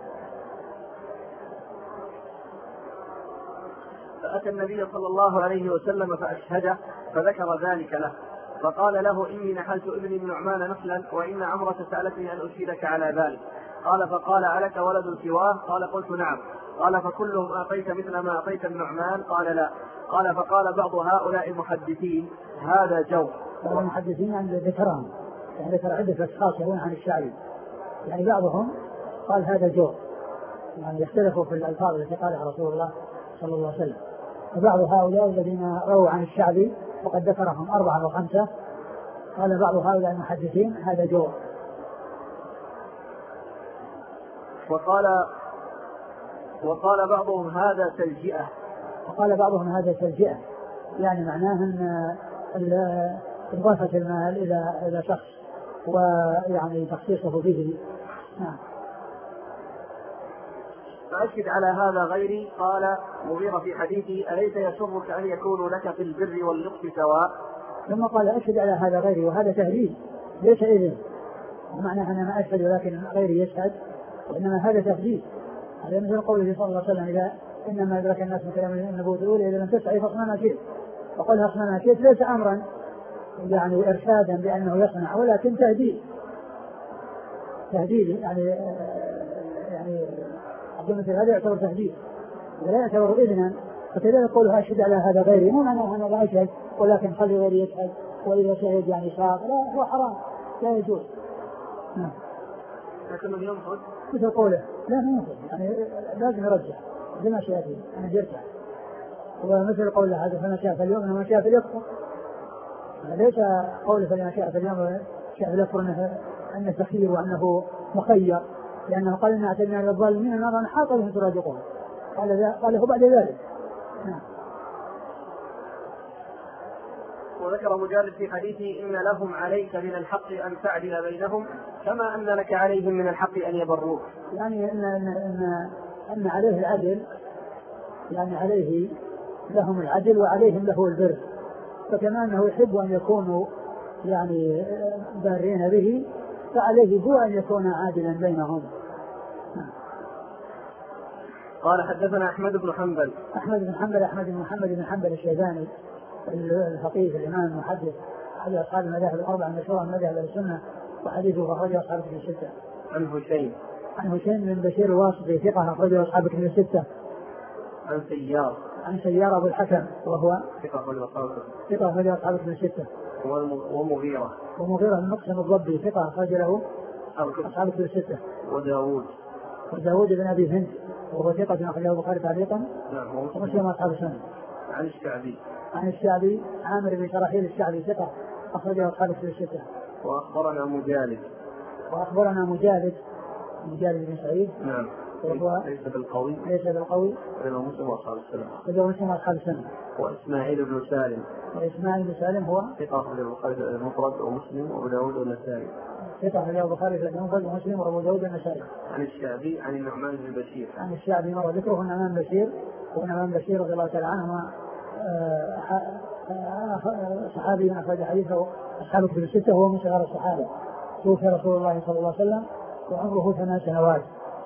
فأتى النبي صلى الله عليه وسلم فأشهده فذكر ذلك له، فقال له: إني نحلت ابني من نعمان نحلا، وإن عمرة سألتني أن أشهدك على ذلك. قال: فقال: ألك ولد سواه؟ قال: قلت: نعم. قال: فكلهم أعطيت مثل ما أعطيت النعمان؟ قال: لا. قال: فقال بعض هؤلاء المحدثين: هذا جور. بعض المحدثين عند ذكرهم يعني ذكر عدة أشخاص يروون عن الشعبي، يعني بعضهم قال هذا جور، يعني يختلفوا في الألفاظ التي قالها رسول الله صلى الله عليه وسلم. وبعض هؤلاء الذين رووا عن الشعبي وقد ذكرهم أربعة وخمسة قال بعض هؤلاء المحدثين هذا جور. وقال وقال بعضهم هذا تلجئة. وقال بعضهم هذا تلجئة، يعني معناه أن إضافة المال إلى إلى شخص ويعني تخصيصه به. نعم. فأشهد على هذا غيري. قال مغيرة في حديثه أليس يسرك أن يكون لك في البر واللطف سواء؟ ثم قال أشهد على هذا غيري، وهذا تهديد ليس إذن، ومعنى أنا ما أشهد ولكن غيري يشهد، وإنما هذا تهديد. هذا مثل قوله صلى الله عليه وسلم إذا إنما أدرك الناس من كلام النبوة الأولى إذا لم تسعي فاصنع ما شئت. وقالها اصنع ما شئت ليس أمرا يعني إرشادا بأنه يصنع، ولكن تهديد تهديد يعني يعني مثل هذا يعتبر تهديد ولا يعتبر إذنا. فكذلك قوله أشهد على هذا غيري مو معناه أنا لا أشهد ولكن خلي غيري يشهد، وإذا شهد يعني شاق، لا هو حرام لا يجوز. نعم. لكنه ينفذ مثل قوله لا ينفذ يعني لازم يرجع بما شاء فيه أنا يرجع. ومثل قوله هذا فما شاء فاليوم وما شاء فليكفر، ليس قوله فما شاء فاليوم شاء فليكفر أنه سخير وأنه مخير، لأنه قال إن أعتدنا للظالمين نارا حاط بهم سرادقهم، قال قاله بعد ذلك. نعم. وذكر مجالد في حديثه إن لهم عليك من الحق أن تعدل بينهم كما أن لك عليهم من الحق أن يبروك، يعني أن, إن, إن, أن عليه العدل، يعني عليه لهم العدل وعليهم له البر، فكما أنه يحب أن يكونوا يعني بارين به فعليه هو أن يكون عادلا بينهم. قال حدثنا أحمد بن حنبل. أحمد بن حنبل أحمد بن محمد بن حنبل الشيباني الفقيه الإمام المحدث أحد أصحاب المذاهب الأربعة المشهورة من مذاهب السنة، وحديثه أخرجه أصحاب الكتب الستة. عن هشيم عن هشيم بن بشير الواسطي ثقة أخرجه أصحاب الكتب الستة. عن سيار عن سيار أبو الحكم وهو ثقة أخرجه أصحاب الكتب الستة. ومغيرة ومغيرة بن مقسم الضبي ثقة أخرج له أصحاب الكتب الستة. وداود وداود بن أبي هند وهو ثقة أخرجه البخاري تعليقا ومسلم أصحاب السنة. عن الشعبي عن الشعبي عامر بن شراحيل الشعبي ثقة أخرجه أصحاب الكتب الستة. وأخبرنا مجالد وأخبرنا مجالد مجالد بن سعيد. نعم. وهو ليس بالقوي ليس بالقوي وإنه مسلم وأصحاب السنة. وهو مسلم وأصحاب السنة. وإسماعيل بن سالم. وإسماعيل بن سالم هو ثقة أخرجه البخاري المفرد ومسلم وأبو داود والنسائي. ثقة أخرجه البخاري المفرد ومسلم وأبو داود والنسائي. عن الشعبي عن النعمان بن بشير. عن الشعبي مر ذكره النعمان بشير، ونعمان بشير رضي الله تعالى عنهما صحابي أخرج حديثه أصحاب الكتب الستة، وهو من صغار الصحابة، توفي رسول الله صلى الله عليه وسلم وعمره ثمان سنوات.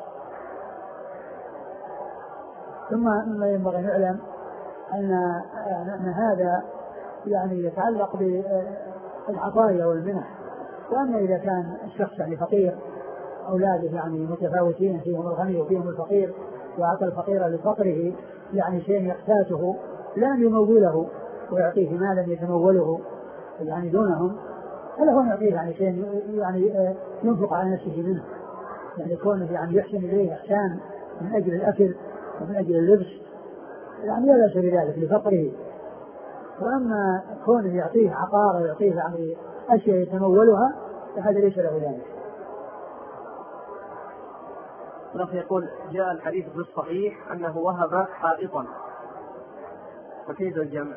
ثم ينبغي أن نعلم أن أن هذا يعني يتعلق بالعطايا والمنح، وأن إذا كان الشخص يعني فقير أولاده يعني متفاوتين، فيهم الغني وفيهم الفقير، وأعطى الفقير لفقره يعني شيء يقتاته لن يموله ويعطيه مالا يتموله يعني دونهم، فله هو يعطيه يعني شيء يعني ينفق على نفسه منه، يعني كونه يعني يحسن إليه إحسان من أجل الأكل ومن أجل اللبس يعني لا بأس بذلك لفقره. وأما كونه يعطيه عقار ويعطيه يعني أشياء يتمولها فهذا ليس له ذلك. الأخ يقول جاء الحديث في الصحيح أنه وهب حائطا، فكيف الجمع؟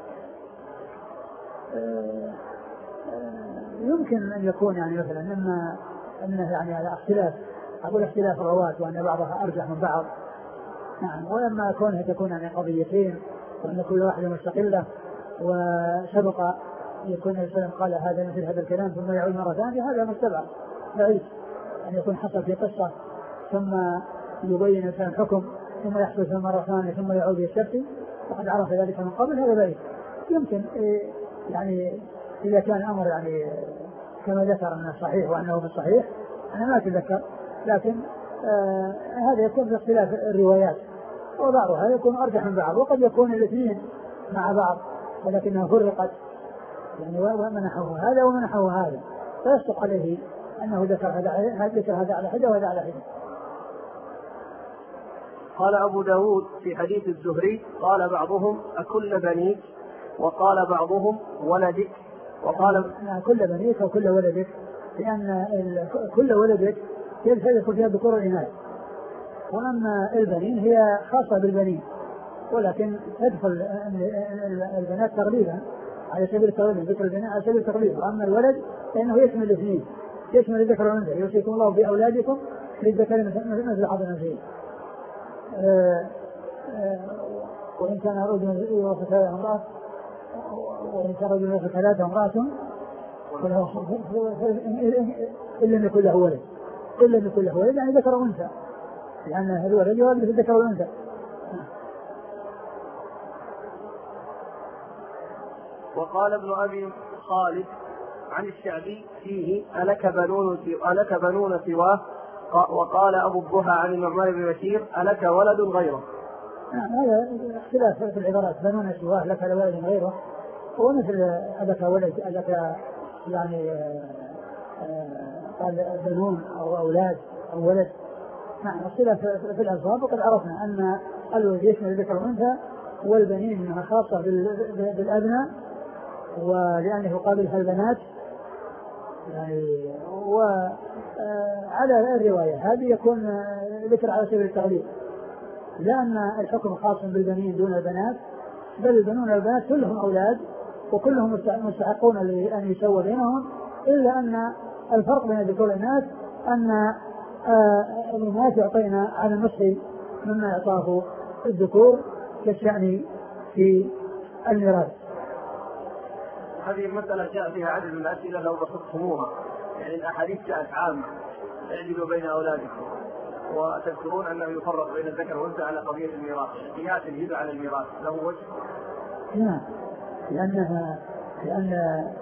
آه آه يمكن أن يكون يعني مثلا إما أنه يعني على اختلاف، أقول اختلاف الرواة وأن بعضها أرجح من بعض، نعم. وإما كونها تكون يعني قضيتين وأن كل واحدة مستقلة، وسبق يكون الإنسان قال هذا مثل هذا الكلام ثم يعود مرة ثانية، هذا مستبعد بعيد أن يكون حصل في قصة ثم يبين الإنسان حكم ثم يحصل في مرة ثانية ثم يعود يستفتي وقد عرف ذلك من قبل، هذا بعيد. يمكن يعني إذا كان أمر يعني كما ذكر أنه صحيح وأنه بالصحيح، أنا ما أتذكر، لكن آه هذا يكون في اختلاف الروايات، وبعضها يكون أرجح من بعض، وقد يكون الاثنين مع بعض ولكنها فرقت يعني ومنحه هذا ومنحه هذا، فيصدق عليه أنه ذكر هذا ذكر هذا على حدة وهذا على حدة. قال أبو داود في حديث الزهري قال بعضهم أكل بنيك، وقال بعضهم ولدك، وقال يعني كل بنيك وكل ولدك، لأن كل ولدك يدخل فيها ذكور الإناث، وأما البنين هي خاصة بالبنين، ولكن تدخل البنات تغليبا على سبيل التغليب، ذكر البنات على سبيل التغليب. وأما الولد فإنه يشمل الاثنين، يشمل الذكر والأنثى. يوصيكم الله بأولادكم للذكر مثل حظ الأنثيين. وإن كان رجل يوصي ثلاثة امرأة وإن كان رجل يوصي ثلاثة امرأة إلا أن يكون له ولد، إلا أن يكون له ولد يعني ذكر وأنثى، لأن الولد يولد في الذكر والأنثى. وقال ابن أبي خالد عن الشعبي فيه ألك بنون ألك بنون سواه. وقال أبو الضحى عن النعمان بن بشير ألك ولد غيره. هذا اختلاف في العبارات، بنون سواه لك ولد غيره، هو مثل ألك ولد ألك يعني قال بنون أو أولاد أو ولد. نعم اختلاف في الألفاظ. وقد عرفنا أن الولد يشمل الذكر والأنثى، والبنين منها خاصة بالأبناء ولأنه قابلها البنات يعني. وعلى الرواية هذه يكون ذكر على سبيل التغليب، لأن الحكم خاص بالبنين دون البنات، بل البنون والبنات كلهم أولاد وكلهم مستحقون لأن يسوى بينهم، إلا أن الفرق بين الذكور والإناث أن الإناث يعطينا على النصف مما يعطاه الذكور كالشأن في الميراث. هذه المسألة جاء فيها عدد من الأسئلة لو بسطتموها، يعني الأحاديث جاءت عامة اعدلوا بين أولادكم، وتذكرون أنه يفرق بين الذكر والأنثى على قضية الميراث، قياس الهبة على الميراث له وجه؟ نعم، لأنها لأن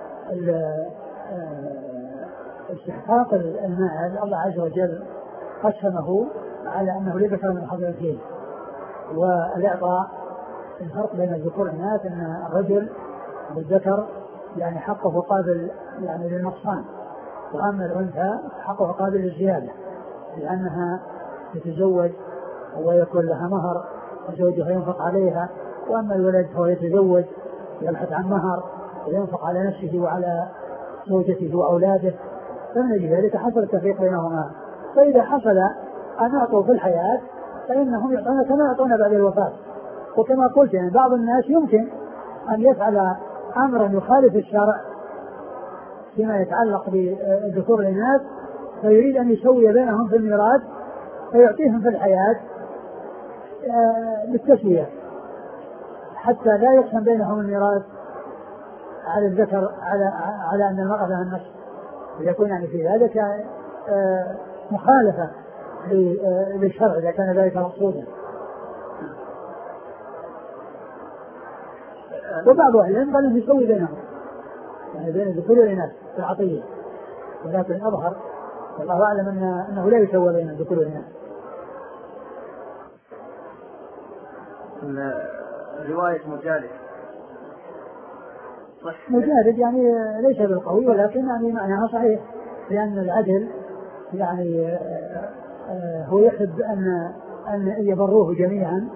استحقاق المال الله عز وجل قسمه على أنه لذكر من حظ الأنثيين، والإعطاء الفرق بين الذكور والإناث أن الرجل بالذكر يعني حقه قابل يعني للنقصان، وأما الأنثى حقه قابل للزيادة، لأنها تتزوج ويكون لها مهر وزوجها ينفق عليها، وأما الولد فهو يتزوج يبحث عن مهر وينفق على نفسه وعلى زوجته وأولاده، فمن أجل ذلك حصل التفريق بينهما. فإذا حصل أن أعطوا في الحياة فإنهم يعطون كما يعطون بعد الوفاة. وكما قلت يعني بعض الناس يمكن أن يفعل أمرا يخالف الشرع فيما يتعلق بالذكور والإناث، فيريد أن يسوي بينهم في الميراث فيعطيهم في الحياة بالتسوية حتى لا يقسم بينهم الميراث على الذكر على على أن المرأة لها النصف، ويكون يعني في ذلك مخالفة للشرع إذا كان ذلك مقصودا. وبعض أهل العلم قال أنه يسوي بينهم يعني بين الذكور والإناث في العطية، ولكن أظهر والله أعلم أن أنه لا يسوى بين الذكور والإناث. رواية مجالد مجالد يعني ليس بالقوي، ولكن يعني معناها صحيح، لأن العدل يعني هو يحب أن أن يبروه جميعا،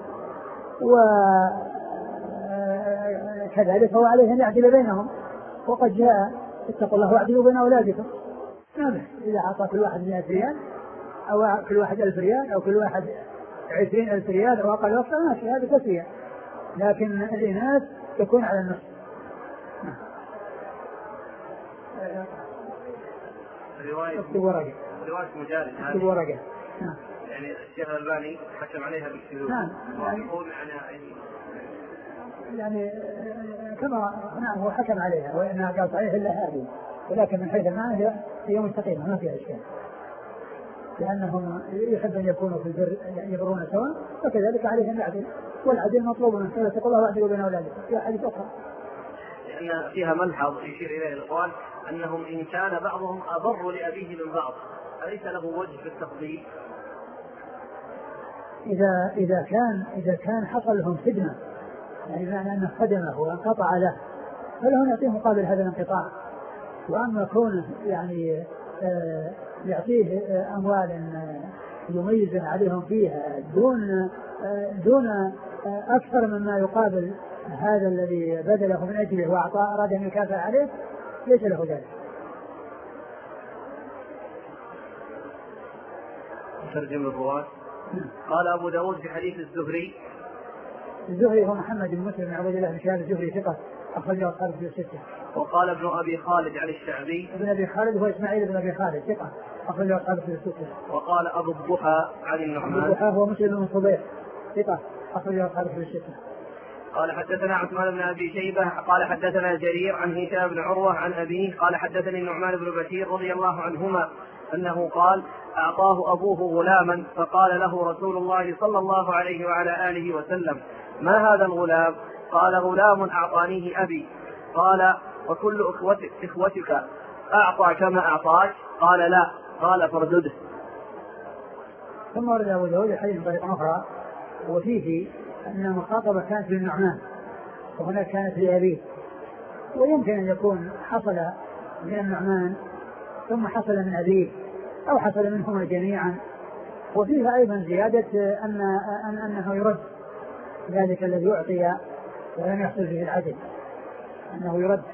وكذلك هو عليه أن يعدل بينهم. وقد جاء اتقوا الله واعدلوا بين أولادكم، إذا أعطى كل واحد مئة ريال أو كل واحد ألف ريال أو كل واحد عشرين ألف ريال أو أقل وقت ماشي، هذا تسوية، لكن الإناث تكون على النصف. رواية ورقة رواية مجالد هذه ورقة يعني الشيخ الألباني حكم عليها بالشذوذ. نعم يعني, يعني كما نعم هو حكم عليها وإنها قال صحيح إلا هذه، ولكن من حيث المعنى هي مستقيمة ما فيها إشكال، لأنهم يحب أن يكونوا في البر يبرون سواء، وكذلك عليهم العدل، والعدل مطلوب من كذا تقول الله واعدلوا بين أولادكم. في حديث أخرى لأن فيها ملحظ يشير إليه الإخوان أنهم إن كان بعضهم أبر لأبيه من بعض أليس له وجه في التفضيل؟ إذا إذا كان إذا كان حصل لهم خدمة يعني معنى أنه خدمه وانقطع له فله يعطيه مقابل هذا الانقطاع. وأما كونه يعني آه يعطيه آه أموال آه يميز عليهم فيها دون آه دون آه أكثر مما يقابل هذا الذي بذله من أجله وأعطاه أراد أن يكافئ عليه ليس له ذلك. ترجم الرواة قال أبو داود في حديث الزهري. الزهري هو محمد بن مسلم بن عبد الله بن شهاب الزهري ثقة أخرجه أصحاب في الستة. وقال ابن أبي خالد عن الشعبي. ابن أبي خالد هو إسماعيل بن أبي خالد ثقة أخرجه أصحاب في الستة. وقال أبو الضحى عن النعمان. أبو الضحى هو مسلم بن صبيح ثقة أخرجه أصحاب في الستة. قال حدثنا عثمان بن أبي شيبة قال حدثنا جرير عن هشام بن عروة عن أبيه قال حدثني النعمان بن بشير رضي الله عنهما أنه قال أعطاه أبوه غلاما فقال له رسول الله صلى الله عليه وعلى آله وسلم ما هذا الغلام؟ قال غلام أعطانيه أبي. قال وكل إخوتك, إخوتك أعطى كما أعطاك؟ قال لا. قال فاردده. ثم ورد أبو داود الحديث بطريقة أخرى وفيه أن المخاطبة كانت للنعمان وهناك كانت لأبيه، ويمكن أن يكون حصل من النعمان ثم حصل من أبيه أو حصل منهما جميعا. وفيها أيضا زيادة أن أن أنه يرد ذلك الذي يعطي ولم يحصل فيه العدل أنه يرد.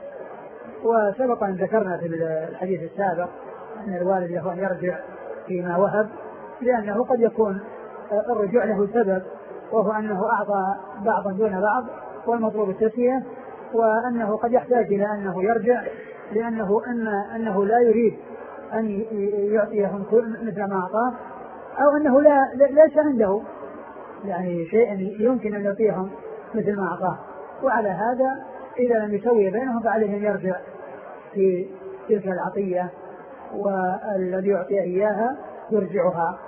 وسبق أن ذكرنا في الحديث السابق أن الوالد له أن يرجع فيما وهب لأنه قد يكون الرجوع له سبب وهو أنه أعطى بعضا دون بعض والمطلوب التسوية، وأنه قد يحتاج إلى أنه يرجع لأنه أن أنه لا يريد أن يعطيهم مثل ما أعطاه أو أنه لا ليس عنده يعني شيء يمكن أن يعطيهم مثل ما أعطاه. وعلى هذا إذا لم يسوي بينهم فعليه أن يرجع في تلك العطية والذي يعطي إياها يرجعها.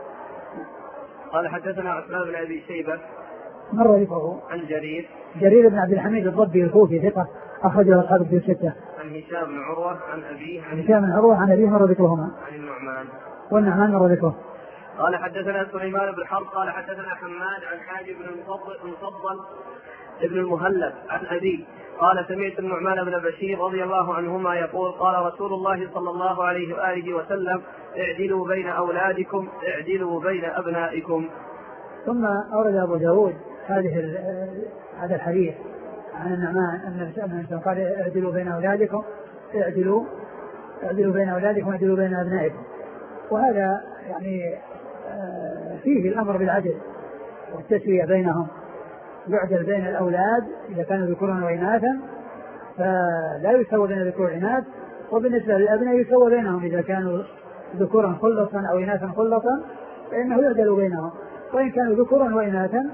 قال حدثنا عثمان بن أبي شيبة مر ذكره عن جرير جرير بن عبد الحميد الضبي الكوفي ثقة أخرجه أصحاب في الستة. عن هشام بن عروة عن أبيه عن هشام بن عروة عن أبيه مر ذكرهما. عن النعمان والنعمان مر ذكره. قال حدثنا سليمان بن حرب قال حدثنا حماد عن حاجب بن المفضل ابن المهلب عن أبيه قال سمعت النعمان بن بشير رضي الله عنهما يقول قال رسول الله صلى الله عليه وآله وسلم اعدلوا بين أولادكم اعدلوا بين أبنائكم. ثم أورد أبو داود هذه هذا الحديث عن النعمان أن قال اعدلوا بين أولادكم اعدلوا اعدلوا بين أولادكم اعدلوا بين أبنائكم. وهذا يعني فيه الأمر بالعدل والتسوية بينهم، يعدل بين الأولاد إذا كانوا ذكورا وإناثا فلا يسوى بين الذكور والإناث، وبالنسبة للأبناء يسوى بينهم إذا كانوا ذكورا خلصا أو إناثا خلصا فإنه يعدل بينهم، وإن كانوا ذكورا وإناثا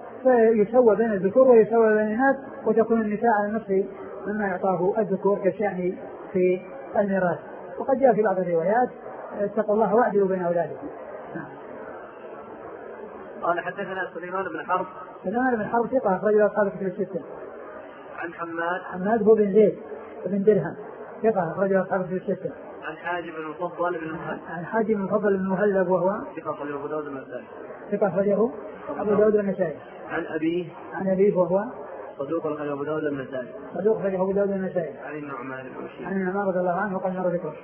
فيسوى بين الذكور ويسوى بين الإناث وتكون النساء على النصف مما يعطاه الذكور كالشأن في الميراث. وقد جاء في بعض الروايات اتقوا الله واعدلوا بين أولادكم. قال حدثنا سليمان بن حرب سليمان بن حرب ثقة أخرجه أصحاب الكتب الستة. عن حماد حماد هو بن زيد بن درهم ثقة أخرجه أصحاب الكتب الستة. عن حاجب بن المفضل بن المهلب عن حاجب بن المفضل بن المهلب وهو ثقة أخرجه أبو داود النسائي ثقة أخرجه أبو داود النسائي. عن أبيه عن أبيه وهو صدوق أخرجه أبو داود النسائي. صدوق أخرجه أبو داود النسائي. عن النعمان بن بشير عن النعمان رضي الله عنه وقال مر ذكره.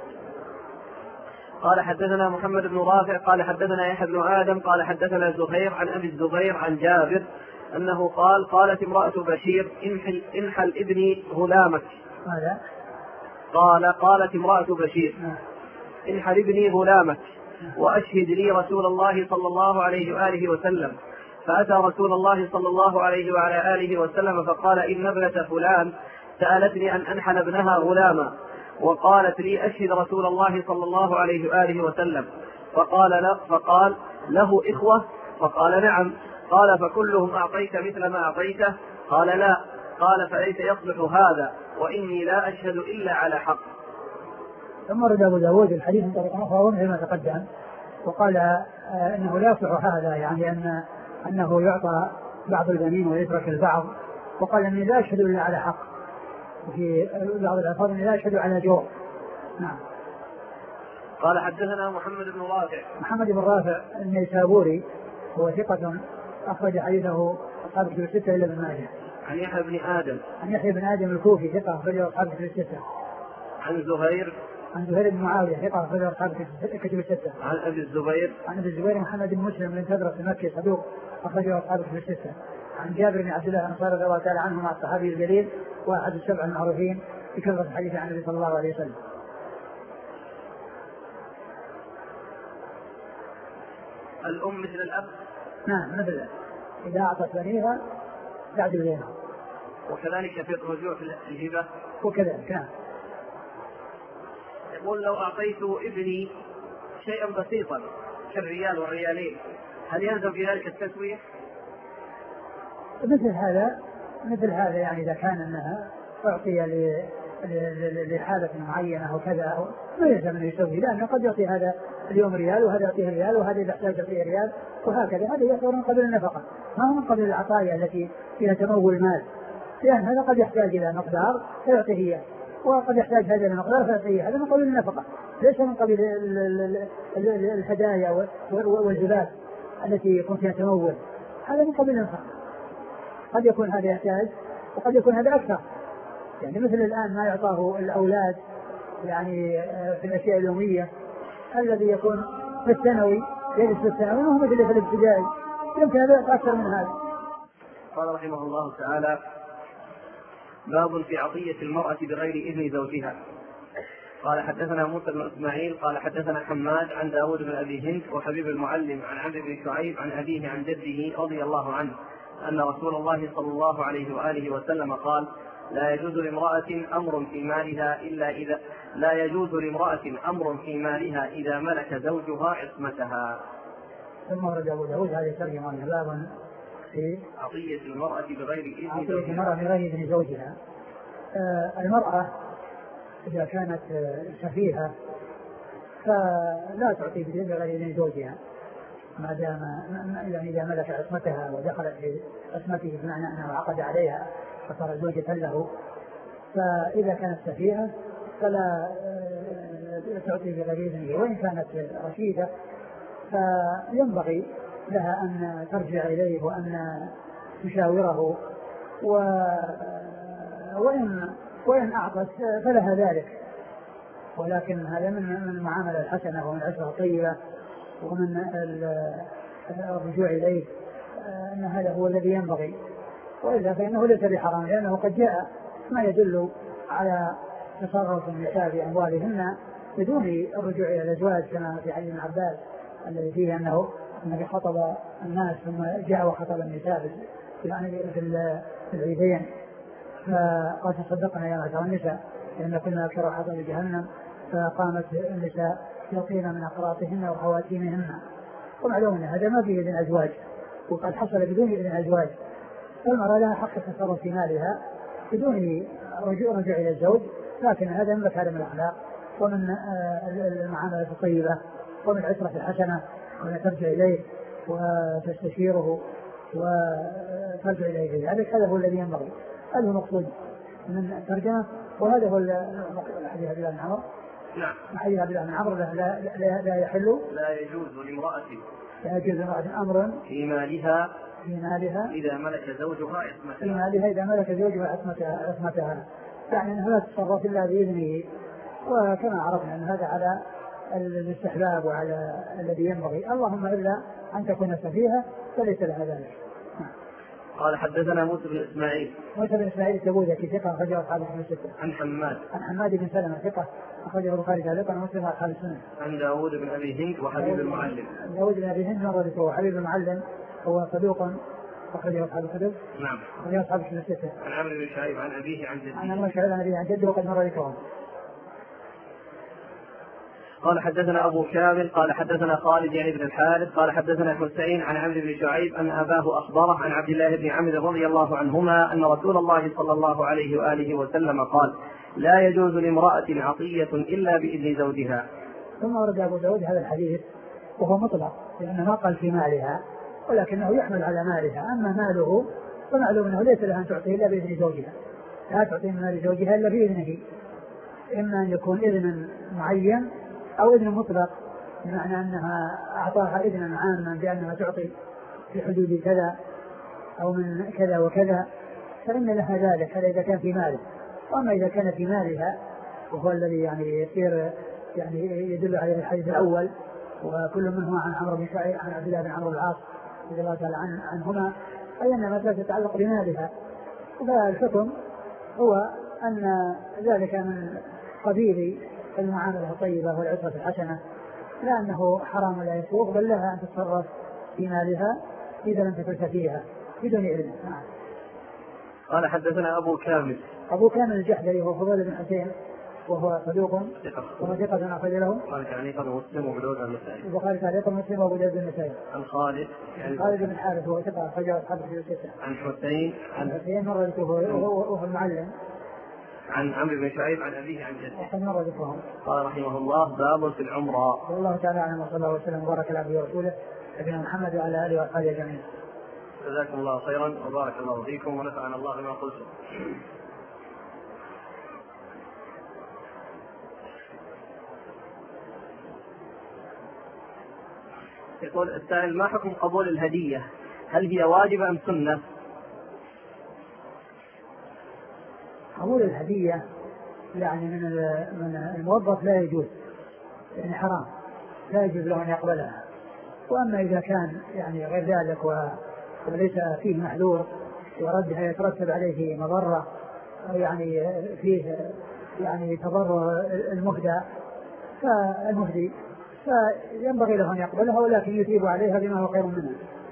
قال حدثنا محمد بن رافع قال حدثنا يحيى بن آدم قال حدثنا زهير عن أبي الزبير عن جابر أنه قال قالت امرأة بشير انحل, انحل ابني غلامك. ماذا؟ قال قالت امرأة بشير انحل ابني غلامك وأشهد لي رسول الله صلى الله عليه وآله وسلم. فأتى رسول الله صلى الله عليه وعلى آله وسلم فقال إن ابنة فلان سألتني أن أنحل ابنها غلاما وقالت لي أشهد رسول الله صلى الله عليه وآله وسلم. فقال له, فقال له إخوة؟ فقال نعم. قال فكلهم أعطيت مثل ما أعطيته؟ قال لا. قال فليس يصلح هذا وإني لا أشهد إلا على حق. ثم رد أبو داود الحديث بطريقة أخرى فيما تقدم وقال إنه لا يصلح هذا يعني أن أنه يعطى بعض البنين ويترك البعض، وقال إني لا أشهد إلا على حق. وفي بعض الألفاظ إني لا أشهد على جور. نعم. قال حدثنا محمد بن رافع محمد بن رافع النيسابوري هو ثقة أخرج حديثه أصحاب الكتب الستة إلا ابن ماجه. عن يحيى بن آدم عن يحيى بن آدم الكوفي ثقة أخرجه أصحاب الكتب الستة. عن زهير عن زهير بن معاوية ثقة أخرجه أصحاب الكتب الستة. عن أبي الزبير عن أبي الزبير محمد بن مسلم بن تدرس المكي صدوق أخرجه أصحاب الكتب الستة. عن جابر بن عبد الله الأنصاري رضي الله تعالى عنه مع الصحابي الجليل وأحد السبع المعروفين بكثرة الحديث عن النبي صلى الله عليه وسلم. الأم مثل الأب؟ نعم مثل إذا أعطت بنيها تعدل بينها. وكذلك في الرجوع في الهبة؟ وكذلك نعم. يقول لو أعطيت ابني شيئا بسيطا كالريال والريالين هل يلزم في ذلك التسوية؟ مثل هذا مثل هذا يعني إذا كان أنها أعطي لحالة معينة وكذا ما يلزم أن يسوي، لأنه قد يعطي هذا اليوم ريال وهذا يعطيه ريال وهذا إذا احتاج يعطيه ريال وهكذا. هذا يعتبر من قبل النفقة، ما هو من قبل العطايا التي فيها تمول مال، لأن هذا قد يحتاج إلى مقدار فيعطيه إياه وقد يحتاج هذا المقدار فيعطيه، هذا من قبل النفقة ليس من قبل الهدايا والهبات التي يكون فيها تمول، هذا من قبل النفقة. قد يكون هذا يحتاج وقد يكون هذا أكثر، يعني مثل الآن ما يعطاه الأولاد يعني في الأشياء اليومية الذي يكون في الثانوي يجلس في الثانوي وهو مثل في الابتدائي يمكن هذا أكثر من هذا. قال رحمه الله تعالى: باب في عطية المرأة بغير إذن زوجها. قال حدثنا موسى بن إسماعيل قال حدثنا حماد عن داود بن أبي هند وحبيب المعلم عن عمرو بن شعيب عن أبيه عن جده رضي الله عنه أن رسول الله صلى الله عليه وآله وسلم قال: لا يجوز لامرأة أمر في مالها إلا إذا لا يجوز لامرأة أمر في مالها إذا ملك زوجها عصمتها. ثم ورد أبو داود هذه ترجمة من باب في عطية المرأة بغير إذن زوجها. المرأة بغير إذن زوجها. آه المرأة إذا كانت سفيهة فلا تعطي بغير إذن زوجها ما دام يعني إذا ملك عصمتها ودخلت في عصمته بمعنى أنه عقد عليها فصار زوجة له. فإذا كانت سفيهة فلا تعطي بغير إذنه، وإن كانت رشيدة فينبغي لها أن ترجع إليه وأن تشاوره، وإن وإن أعطت فلها ذلك، ولكن هذا من المعاملة الحسنة ومن العشرة الطيبة ومن الرجوع إليه، أن هذا هو الذي ينبغي، وإلا فإنه ليس بحرام، لأنه قد جاء ما يدل على تصرف النساء بأموالهن بدون الرجوع إلى الأزواج كما في حديث ابن عباس الذي فيه أنه النبي خطب الناس ثم جاء وخطب النساء في العيدين فقال: تصدقنا يا معشر النساء لأن كنا أكثر حظا لجهنم. فقامت النساء يعطين من أقراطهن وخواتيمهن، ومعلوم أن هذا ما فيه إذن أزواج وقد حصل بدون إذن أزواج، فالمرأة لها حق التصرف في مالها بدون رجوع رجوع إلى الزوج، لكن هذا من مكارم الأخلاق ومن المعاملة الطيبة ومن العشرة الحسنة، وأن ترجع إليه وتستشيره وترجع إليه. هذا هو الذي ينبغي، هذا هو المقصود من الترجمة، وهذا هو الحديث عبد الله بن عمرو. نعم. حديث عبد الله بن عمرو لا, لا, لا, لا يحل لا يجوز لامرأة لا يجوز لامرأة أمر في مالها في مالها إذا ملك زوجها عصمتها في مالها إذا ملك زوجها عصمتها عصمتها يعني أنها لا تتصرف إلا بإذنه، وكما عرفنا أن هذا على الاستحباب وعلى الذي ينبغي، اللهم إلا أن تكون سفيهة فليس لها ذلك. قال حدثنا موسى بن إسماعيل موسى بن إسماعيل التبوذكي ثقة أخرجه أصحاب السنن الستة. عن حماد عن حماد بن سلمة ثقة أخرجه البخاري تعليقا ومسلم أصحاب السنن. عن داود بن أبي هند وحبيب المعلم. داود بن أبي هند مر ذكره، وحبيب المعلم هو صدوق أخرجه أصحاب الكتب. نعم. أخرجه أصحاب السنن الستة. عن عمرو بن شعيب عن أبيه عن جده. عن عمرو بن شعيب عن أبيه عن جده وقد مر ذكره. قال حدثنا أبو كامل قال حدثنا خالد يعني بن الحارث قال حدثنا حسين عن عمرو بن شعيب أن أباه أخبره عن عبد الله بن عمرو رضي الله عنهما أن رسول الله صلى الله عليه وآله وسلم قال: لا يجوز لامرأة عطية إلا بإذن زوجها. ثم ورد أبو داود هذا الحديث وهو مطلق لأنه ما قال في مالها، ولكنه يحمل على مالها، أما ماله فمعلوم أنه ليس لها أن تعطيه إلا بإذن زوجها، لا تعطيه من مال زوجها إلا بإذنه، إما أن يكون إذن معين أو إذن مطلق، بمعنى أنها أعطاها إذنا عاما بأنها تعطي في حدود كذا أو من كذا وكذا، فإن لها ذلك، هذا إذا كان في ماله. وأما إذا كان في مالها وهو الذي يعني يصير يعني يدل عليه الحديث الأول، وكل منهما عن عمرو بن شعيب عن عبد الله بن عمرو العاص رضي الله تعالى عنهما، أي أن مسألة تتعلق بمالها، فالحكم هو أن ذلك من قبيل المعاملة الطيبة والعشرة الحسنة، لا أنه حرام لا يسوق، بل لها أن تتصرف في مالها إذا لم تكن فيها بدون علم. قال حدثنا أبو كامل أبو كامل الجحدري هو فضيل بن حسين وهو صدوق وهو ثقة أخرج له قال تعليقا مسلم وأبو داود النسائي. البخاري تعليقا مسلم وأبو داود النسائي. عن خالد يعني خالد بن حارث وهو ثقة أخرج له أصحاب الكتب الستة. عن حسين عن حسين مرة ذكره وهو المعلم. عن عمرو بن شعيب عن أبيه عن جده. وقد مرة ذكرهم. قال رحمه الله باب في العمرة. والله تعالى أعلم وصلى الله وسلم وبارك على عبده ورسوله نبينا محمد وعلى آله وأصحابه أجمعين. جزاكم الله خيرا وبارك الله فيكم ونفعنا الله بما قلتم. يقول السائل: ما حكم قبول الهدية؟ هل هي واجبة أم سنة؟ قبول الهدية يعني من من الموظف لا يجوز، يعني حرام، لا يجوز له أن يقبلها. وأما إذا كان يعني غير ذلك وليس فيه محذور وردها يترتب عليه مضرة أو يعني فيه يعني تضرر المهدى فالمهدي فينبغي له أن يقبلها، ولكن يثيب عليها بما هو خير منها.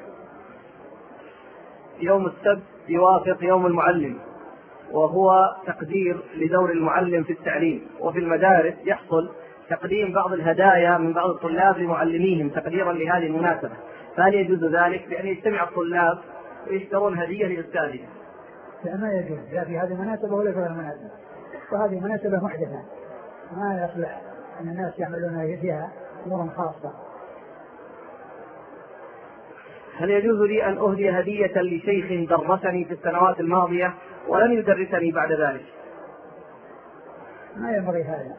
يوم السبت يوافق يوم المعلم، وهو تقدير لدور المعلم في التعليم، وفي المدارس يحصل تقديم بعض الهدايا من بعض الطلاب لمعلميهم تقديرا لهذه المناسبة، فهل يجوز ذلك بأن يجتمع الطلاب ويشترون هدية للأستاذ؟ لا، ما يجوز، لا في هذه المناسبة ولا في هذه المناسبة، وهذه مناسبة محدثة ما يصلح أن الناس يعملون فيها أمورا خاصة. هل يجوز لي أن أهدي هدية لشيخ درسني في السنوات الماضية ولم يدرسني بعد ذلك؟ ما ينبغي هذا.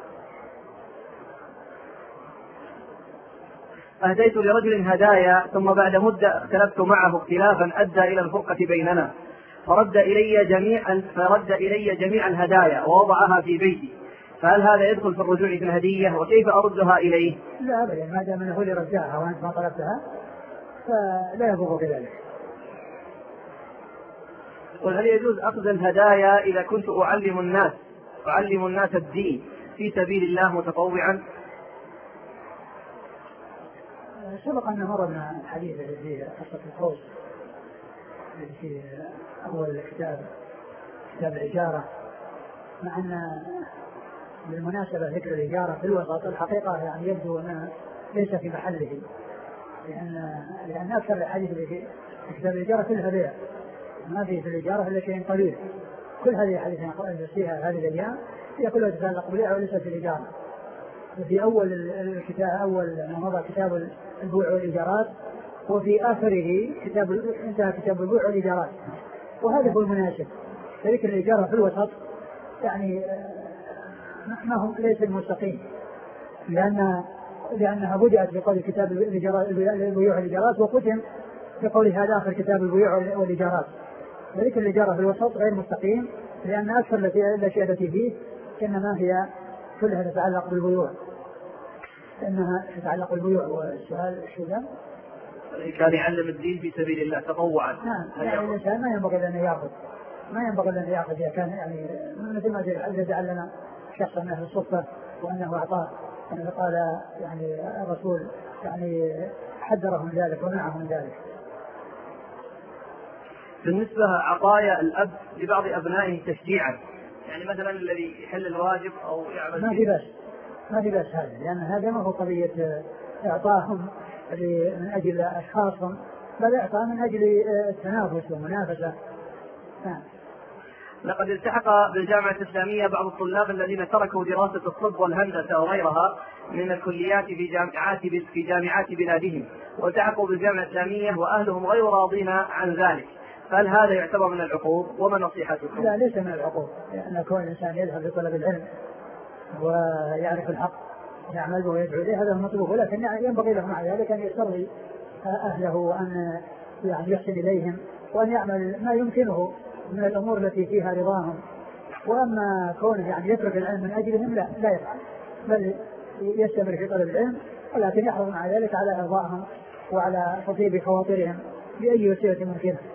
أهديت لرجل هدايا ثم بعد مدة اختلفت معه اختلافا أدى إلى الفرقة بيننا، فرد إلي جميع فرد إلي جميع الهدايا ووضعها في بيتي، فهل هذا يدخل في الرجوع في الهدية وكيف أردها إليه؟ لا أبدا، ما دام أنه لرجعها وأنت ما طلبتها فلا يضر بذلك. وهل يجوز أخذ الهدايا إذا كنت أعلم الناس أعلم الناس الدين في سبيل الله متطوعا؟ سبق أن مرنا الحديث في قصة الخوص في أول كتاب كتاب الإجارة، مع أن بالمناسبة ذكر الإجارة في الوسط الحقيقة يعني يبدو أنه ليس في محله، لأن لأن أكثر الحديث في كتاب الإجارة كلها بيع، ما في في الإجارة إلا شيء قليل. كل هذه الحديث فيها هذه الأيام هي كلها تتعلق بالبيع وليس في الإجارة. في أول الكتاب أول ما مضى كتاب البيوع والإيجارات، وفي آخره كتاب انتهى كتاب البيوع والإيجارات، وهذا هو المناسب. ذلك الإجارة في الوسط يعني ما هم ليس المستقيم، لأن لأنها بدأت بقول كتاب البيوع والإيجارات وختم بقول هذا آخر كتاب البيوع والإيجارات. ذلك الإجارة في الوسط غير مستقيم، لأن أكثر الأشياء التي فيه إنما هي كلها تتعلق بالبيوع، إنها تتعلق بالبيوع. والسؤال شو ذا؟ كان يعلم الدين في سبيل الله تطوعا. نعم، يعني الإنسان ما ينبغي أن يأخذ ما ينبغي أن يأخذ إذا كان يعني مثل ما جعل لنا شخصا من أهل الصفة وأنه أعطاه، أنه قال يعني الرسول يعني حذره من ذلك ومنعه من ذلك. بالنسبة عطايا الأب لبعض أبنائه تشجيعا، يعني مثلا الذي يحل الواجب أو يعمل ما في بس ما في بس هذا، لأن هذا ما هو قضية إعطاهم من أجل أشخاصهم، بل إعطاء من أجل التنافس والمنافسة. نعم. لقد التحق بالجامعة الإسلامية بعض الطلاب الذين تركوا دراسة الطب والهندسة وغيرها من الكليات في جامعات في جامعات بلادهم والتحقوا بالجامعة الإسلامية وأهلهم غير راضين عن ذلك، فهل هذا يعتبر من العقوق وما نصيحتكم؟ لا، ليس من العقوق، لأن كون الإنسان يذهب لطلب العلم ويعرف الحق يعمل به ويدعو إليه هذا مطلوب، ولكن ينبغي له مع ذلك أن يسترضي أهله وأن يعني يحسن إليهم وأن يعمل ما يمكنه من الأمور التي فيها رضاهم. وأما كونه يعني يترك العلم من أجلهم لا لا يفعل، بل يستمر في طلب العلم، ولكن يحرص مع ذلك على إرضائهم وعلى تطيب خواطرهم بأي وسيلة ممكنة.